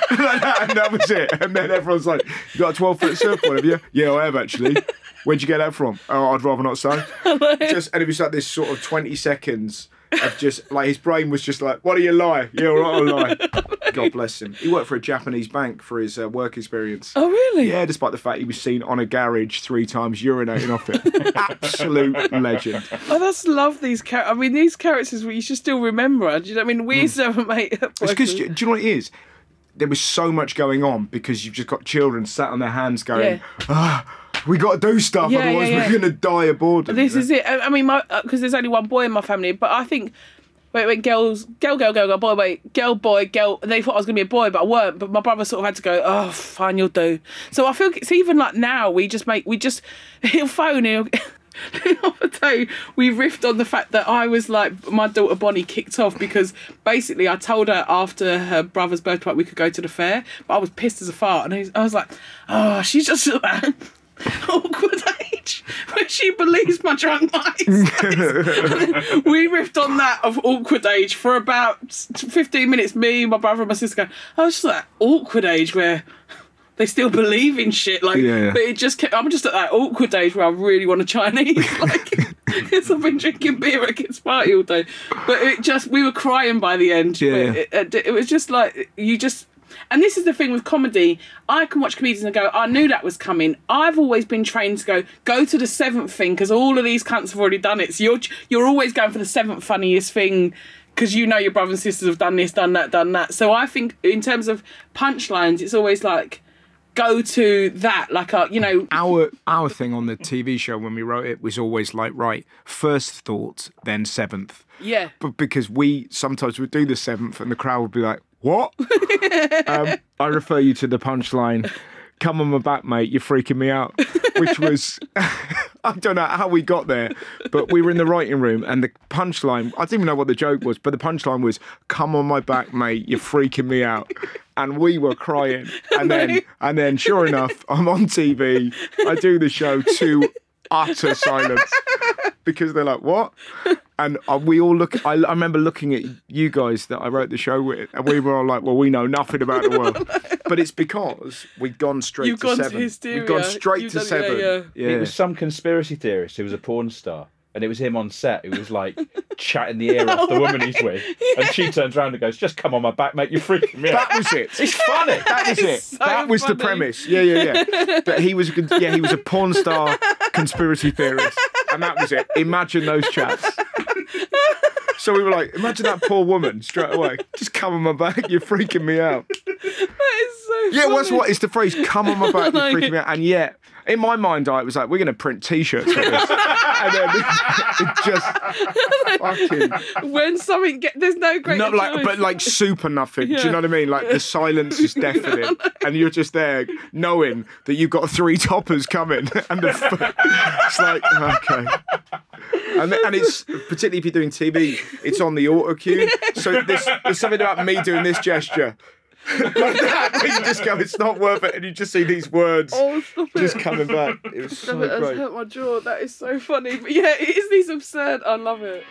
like that, and that was it. And then everyone's like, you got a twelve foot surfboard, have you? Yeah, I have actually. Where'd you get that from? Oh, I'd rather not say. Just, and it was like this sort of twenty seconds of just, like, his brain was just like, what do you lie? Yeah, all right, I'll lie. God bless him. He worked for a Japanese bank for his uh, work experience. Oh, really? Yeah, despite the fact he was seen on a garage three times urinating off it. Absolute legend. I just love these characters. I mean, these characters you should still remember. Do you know what I mean? We used to have a mate. It's because, do you know what it is? There was so much going on because you've just got children sat on their hands going, Yeah. ah, we got to do stuff, Yeah, otherwise yeah, yeah. we're going to die of boredom. This you know? is it. I I mean, because there's only one boy in my family, but I think, wait, wait, girls, girl, girl, girl, girl, boy, wait, girl, boy, girl. They thought I was going to be a boy, but I weren't. But my brother sort of had to go, oh, fine, you'll do. So I feel it's even like now, we just make, we just, he'll phone, he'll, the other day we riffed on the fact that I was like, my daughter Bonnie kicked off because basically I told her after her brother's birthday we could go to the fair, but I was pissed as a fart, and I was like, oh, she's just at that awkward age where she believes my drunk lies. We riffed on that of awkward age for about fifteen minutes, me, my brother and my sister going, I was just at that awkward age where they still believe in shit, like, Yeah, yeah. but it just kept, I'm just at that awkward age where I really want a Chinese, like, because I've been drinking beer at kids' party all day. But it just, we were crying by the end. Yeah, But it, it, it was just like, you just, and this is the thing with comedy, I can watch comedians and go, I knew that was coming. I've always been trained to go, go to the seventh thing, because all of these cunts have already done it. So you're, you're always going for the seventh funniest thing, because you know your brothers and sisters have done this, done that, done that. So I think in terms of punchlines, it's always like, go to that, like a, you know, Our our thing on the T V show when we wrote it was always like, right, first thought, then seventh. yeah. But because we sometimes would do the seventh and the crowd would be like, what? um, I refer you to the punchline, come on my back, mate, you're freaking me out. Which was, I don't know how we got there, but we were in the writing room and the punchline, I didn't even know what the joke was, but the punchline was, come on my back, mate, you're freaking me out. And we were crying. And then, and then sure enough, I'm on T V, I do the show to utter silence. Because they're like, what? And uh, we all look, I, I remember looking at you guys that I wrote the show with, and we were all like, well, we know nothing about the world. But it's because we'd gone straight You've to gone seven. to hysteria. We'd gone straight You've to done- seven. yeah, Yeah, It was some conspiracy theorist who was a porn star, and it was him on set who was like chatting the ear off the woman he's with, and she turns around and goes, "Just come on my back, mate, you're freaking me out." That was it. It's funny. That was it. It's so that was the funny. premise. Yeah, yeah, yeah. But he was, a con- yeah, he was a porn star conspiracy theorist, and that was it. Imagine those chats. So we were like, imagine that poor woman straight away. Just come on my back, you're freaking me out. That is so Yeah, funny. what's what? It's the phrase, come on my back, you're freaking me out. And yet, in my mind, I was like, we're going to print T-shirts for this. And then it just fucking... When something get, there's no great. Not like, but like super nothing. Do you Yeah. know what I mean? Like the silence is deafening, and you're just there knowing that you've got three toppers coming, and the f- it's like okay. And, and it's particularly if you're doing T V, it's on the auto cue. So there's, there's something about me doing this gesture. Like that, where you just go, it's not worth it, and you just see these words Oh, stop it. just coming back. It was so Stop it, that's great. hurt my jaw. That is so funny. But yeah, it is these absurd. I love it.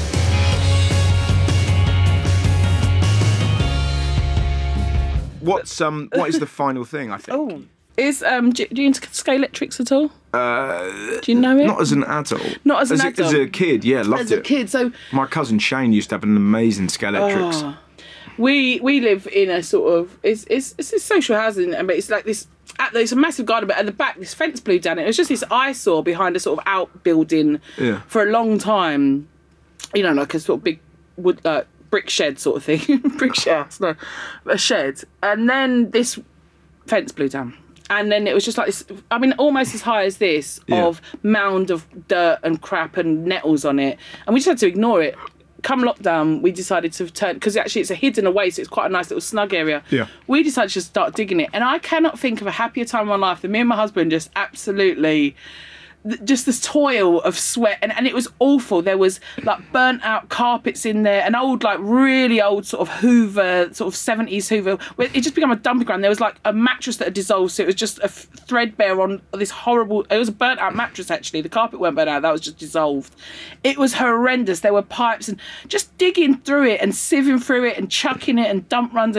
What's um? What is the final thing? I think. Oh, is um, do, do you into Scalextrics at all? Uh, Do you know it? not as an adult. Not as an a, adult. As a kid, yeah, loved As a it. kid, so My cousin Shane used to have an amazing Scalextrics. Oh. we we live in a sort of it's it's it's this social housing, but it's like this. At, there's a massive garden, but at the back, this fence blew down. It was just this eyesore behind a sort of outbuilding Yeah. for a long time. You know, like a sort of big wood, uh, brick shed sort of thing. Brick shed, no, a shed. And then this fence blew down. And then it was just like this, I mean, almost as high as this, Yeah. of mound of dirt and crap and nettles on it. And we just had to ignore it. Come lockdown, we decided to turn, because actually it's a hidden away, so it's quite a nice little snug area. Yeah. We decided to just start digging it. And I cannot think of a happier time in my life than me and my husband just absolutely... just this toil of sweat, and, and it was awful. There was like burnt out carpets in there, an old, like really old sort of Hoover, sort of seventies Hoover, where it just became a dumping ground. There was like a mattress that had dissolved, so it was just a f- threadbare on this horrible, it was a burnt out mattress actually. The carpet weren't burnt out, that was just dissolved. It was horrendous. There were pipes, and just digging through it and sieving through it and chucking it and dump runs, and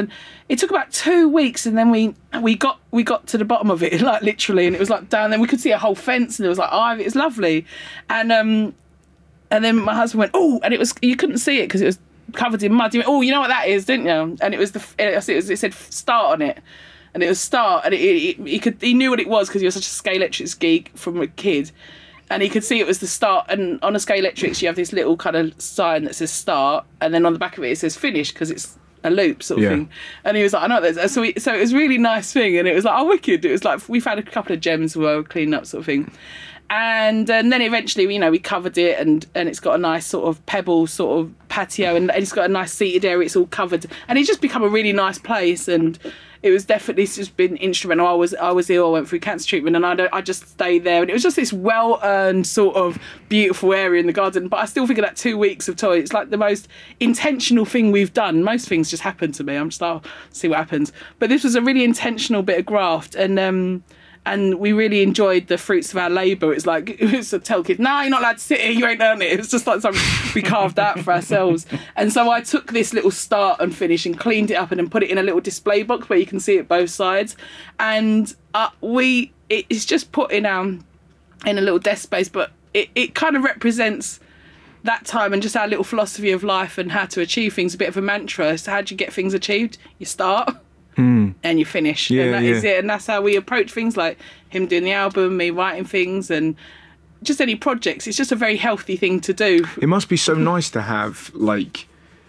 it took about two weeks, and then we we got we got to the bottom of it, like literally, and it was like down there. We could see a whole fence, and it was like ivy. It was lovely, and um, and then my husband went, oh, and it was you couldn't see it because it was covered in mud. He went, oh, you know what that is, didn't you? And it was the it, was, it said start on it, and it was start, and it, it, he could he knew what it was because he was such a Scalextrics geek from a kid. And he could see it was the start. And on a Scalextrics, you have this little kind of sign that says start. And then on the back of it, it says finish because it's a loop sort of Yeah. thing. And he was like, I know that. So, we, so it was a really nice thing. And it was like, oh, wicked. It was like, we found a couple of gems while we were cleaning up sort of thing. And, and then eventually, you know, we covered it and, and it's got a nice sort of pebble sort of patio and it's got a nice seated area. It's all covered. And it's just become a really nice place. And it was definitely just been instrumental. I was I was ill. I went through cancer treatment, and I don't, I just stayed there. And it was just this well earned sort of beautiful area in the garden. But I still think of that two weeks of toy. It's like the most intentional thing we've done. Most things just happen to me. I'm just like, oh, see what happens. But this was a really intentional bit of graft, and um, and we really enjoyed the fruits of our labour. It's like it was to tell kids, "No, you're not allowed to sit here. You ain't earned it." It was just like something we carved out for ourselves. And so I took this little start and finish and cleaned it up and then put it in a little display box where you can see it both sides. And uh, we it's just put in um in a little desk space, but it, it kind of represents that time and just our little philosophy of life and how to achieve things. A bit of a mantra. So how do you get things achieved? You start. Mm. And you finish, Yeah, and that yeah. is it. And that's how we approach things, like him doing the album, me writing things, and just any projects. It's just a very healthy thing to do. It must be so nice to have, like,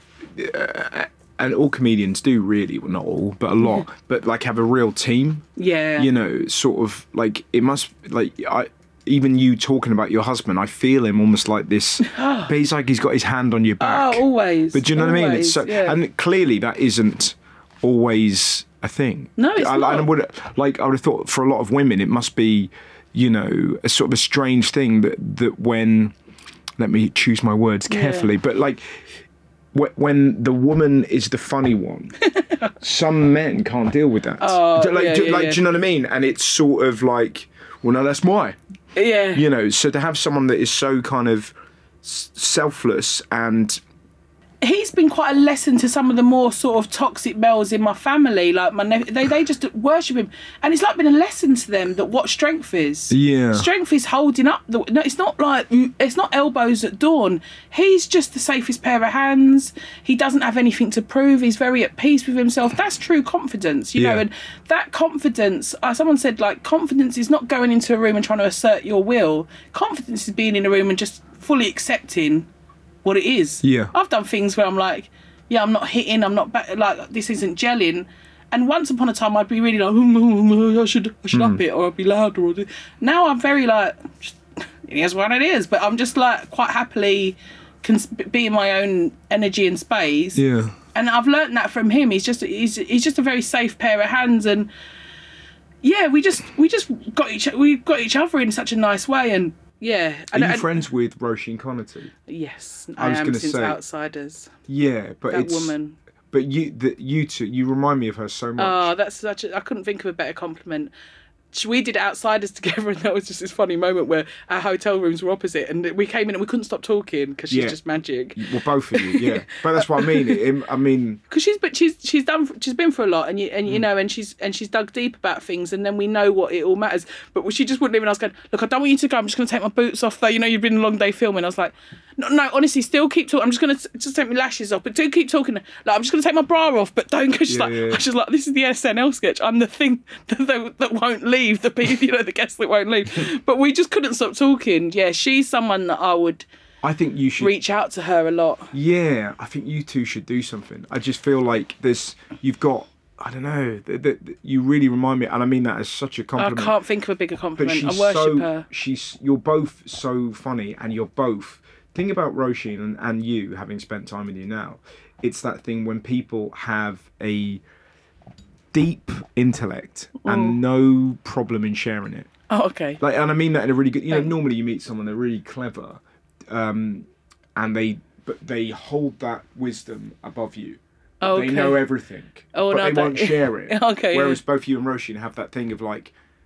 uh, and all comedians do really, well, not all, but a lot, but like have a real team. Yeah. You know, sort of like it must like I. Even you talking about your husband, I feel him almost like this. But he's like he's got his hand on your back. Oh, always. But do you know what I mean? It's so, Always, yeah. and clearly that isn't always a thing. No, it's I, I not. would like I would have thought for a lot of women it must be, you know, a sort of a strange thing that that when, let me choose my words carefully, Yeah. but like wh- when the woman is the funny one, some men can't deal with that. Oh, Do- like, yeah, do, yeah, like yeah. do you know what I mean? And it's sort of like, well, no, that's why. Yeah. You know, so to have someone that is so kind of s- selfless and He's been quite a lesson to some of the more sort of toxic males in my family. Like my nephew, they they just worship him, and it's like been a lesson to them that what strength is. Yeah. Strength is holding up. The, no, it's not like it's not elbows at dawn. He's just the safest pair of hands. He doesn't have anything to prove. He's very at peace with himself. That's true confidence, you Yeah. know. And that confidence, uh, someone said, like confidence is not going into a room and trying to assert your will. Confidence is being in a room and just fully accepting what it is. Yeah. I've done things where I'm like, yeah, I'm not hitting, I'm not back, like this isn't gelling. And once upon a time, I'd be really like, oh, I should, I should Hmm. up it, or I'd be louder. Or do. Now I'm very like, just, it is what it is. But I'm just like quite happily can be in my own energy and space. yeah. And I've learnt that from him. He's just, he's, he's just a very safe pair of hands. And yeah, we just, we just got each, we got each other in such a nice way. And yeah. Are and, you and- friends with Roisin Connerty? Yes, I I, was am gonna since say- Outsiders. Yeah, but That it's woman. But you, the, you two, you remind me of her so much. Oh, that's such a... I couldn't think of a better compliment. We did Outsiders together, and that was just this funny moment where our hotel rooms were opposite, and we came in and we couldn't stop talking because she's Yeah. just magic. Well, both of you, yeah. But that's what I mean. It, I mean, Because she's but she's she's done she's been for a lot, and you and you know, and she's and she's dug deep about things, and then we know what it all matters. But she just wouldn't even ask. Going, look, I don't want you to go. I'm just going to take my boots off, though. You know, you've been a long day filming. I was like, no, no, honestly, still keep talking. I'm just going to just take my lashes off, but do keep talking. Like, I'm just going to take my bra off, but don't. Because she's Yeah, like, yeah, yeah. she's like, this is the S N L sketch. I'm the thing that, that, that won't leave. The people, you know, the guests that won't leave. But we just couldn't stop talking. Yeah, she's someone that I would I think you should. reach out to her a lot. Yeah, I think you two should do something. I just feel like there's, you've got, I don't know, that that- that you really remind me, and I mean that as such a I compliment. can't think of a bigger But compliment. I she's worship so, her. she's, you're both so funny, and you're both, think about Roisin and, and you, having spent time with you now, it's that thing when people have a deep intellect and no problem in sharing it. Oh, okay. Like, and I mean that in a really good. You know, Thanks. normally you meet someone they're really clever, um, and they but they hold that wisdom above you. Okay. They know everything, Oh, but no, they that- won't share it. Okay, Whereas yeah. both you and Roisin have that thing of like,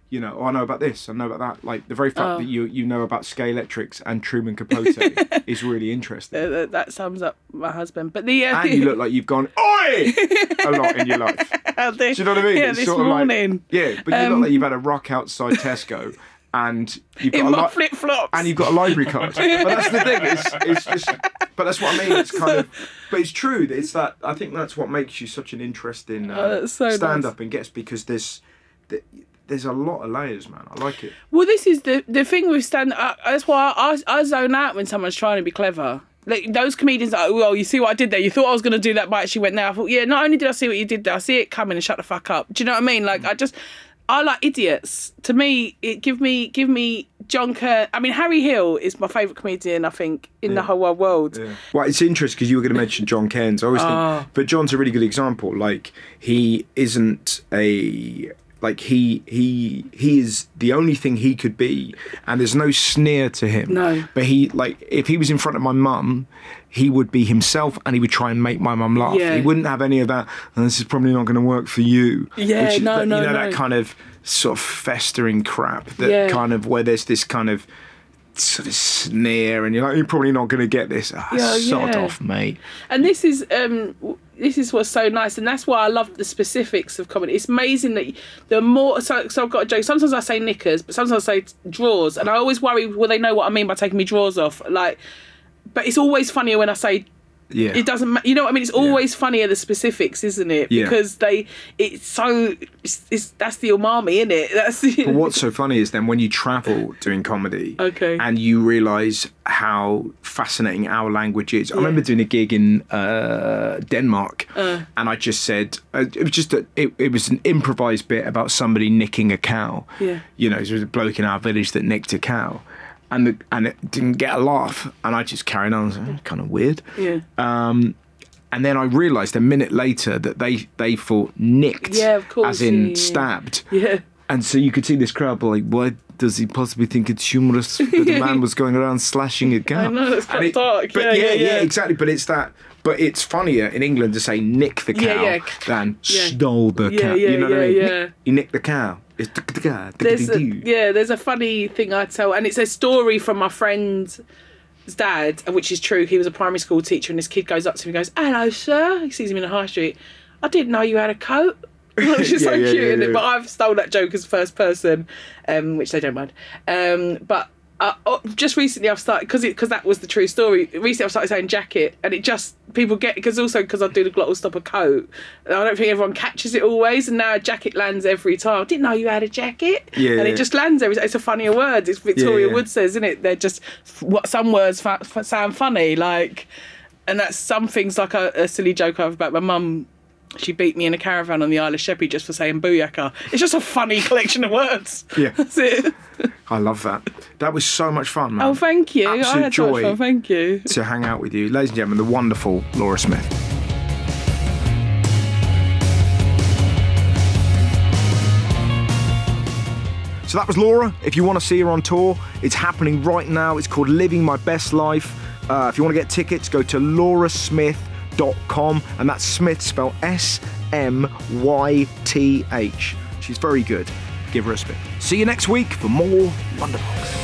You know, oh, I know about this, I know about that. Like the very fact Oh. that you you know about Scalextrics and Truman Capote is really interesting. Uh, that, that sums up my husband. But the uh, And you look like you've gone oi a lot in your life. the, Do you know what I mean? Yeah, It's this sort of morning. Like, yeah, but you Um, look like you've had a ruck outside Tesco and you've got in a my li- flip flops. and you've got a library card. But that's the thing. It's, it's just. But that's what I mean. It's kind of. But it's true. It's that. I think that's what makes you such an interesting uh, Oh, that's so stand nice. up and gets because there's. There's a lot of layers, man. I like it. Well, this is the the thing with stand. Uh, that's why I, I zone out when someone's trying to be clever. Like those comedians, like, well, you see what I did there. You thought I was going to do that, but I actually went there. I thought, yeah, not only did I see what you did there, I see it coming and shut the fuck up. Do you know what I mean? Like, I just, I like idiots. To me, it give me, give me John Kerr. I mean, Harry Hill is my favourite comedian, I think, in the whole wide world. Yeah. Well, it's interesting because you were going to mention John Cairns. I always think, Oh. but John's a really good example. Like he isn't a. Like he he he is the only thing he could be, and there's no sneer to him. No. But he like if he was in front of my mum, he would be himself, and he would try and make my mum laugh. Yeah. He wouldn't have any of that. And this is probably not going to work for you. Yeah, Which is no, that, no, You know no. that kind of sort of festering crap. That Yeah. kind of where there's this kind of sort of sneer, and you're like, you're probably not going to get this. Ah, Yeah, sod yeah. off, mate. And this is um w- this is what's so nice, and that's why I love the specifics of comedy. It's amazing that the more so, so I've got a joke. Sometimes I say knickers, but sometimes I say drawers, and I always worry will they know what I mean by taking me drawers off? Like, but it's always funnier when I say. Yeah. It doesn't matter. You know what I mean? It's always funnier the specifics, isn't it? Yeah. Because they, it's so, it's, it's that's the umami, isn't it? That's the. But what's so funny is then when you travel doing comedy Okay. and you realise how fascinating our language is. I remember doing a gig in uh, Denmark Uh. and I just said, uh, it was just, a, it, it was an improvised bit about somebody nicking a cow. Yeah. You know, there was a bloke in our village that nicked a cow. And the, and it didn't get a laugh. And I just carried on. I was like, oh, kind of weird. Yeah. Um, and then I realised a minute later that they, they thought nicked, Yeah, of course, as in yeah, yeah, yeah. stabbed. Yeah. And so you could see this crowd, but like, why does he possibly think it's humorous that a man was going around slashing a cow? I know, it's quite And it- dark. But Yeah, yeah, yeah, yeah, yeah. exactly. But it's that. But it's funnier in England to say nick the cow Yeah, yeah. than Yeah. stole the Yeah, cow. yeah, you know what I yeah, mean? yeah. Nick, he nicked the cow. It's the cow. There's a, yeah, there's a funny thing I tell, and it's a story from my friend's dad, which is true. He was a primary school teacher, and this kid goes up to him and goes, "Hello, sir." He sees him in the high street. "I didn't know you had a coat." Which is so Yeah, yeah, cute, yeah, isn't it? yeah. But I've stole that joke as first person, um, which they don't mind. Um, but uh, oh, just recently I've started, because because that was the true story, recently I've started saying jacket, and it just, people get, because also because I do the glottal stop a coat, I don't think everyone catches it always, and now a jacket lands every time. "I didn't know you had a jacket." Yeah, and yeah. it just lands every time. It's a funnier word. It's Victoria yeah. Wood says, isn't it? They're just, what some words fa- fa- sound funny, like, and that's some things, like a, a silly joke I have about my mum. She beat me in a caravan on the Isle of Sheppey just for saying booyaka. It's just a funny collection of words. Yeah. That's it. I love that. That was so much fun, man. Oh, thank you. Absolute I had so much joy. fun. Thank you. To hang out with you. Ladies and gentlemen, the wonderful Laura Smith. So that was Laura. If you want to see her on tour, it's happening right now. It's called Living My Best Life. Uh, if you want to get tickets, go to laura smith dot com, and that's Smith spelled S M Y T H. She's very good. Give her a spin. See you next week for more Wonderbox.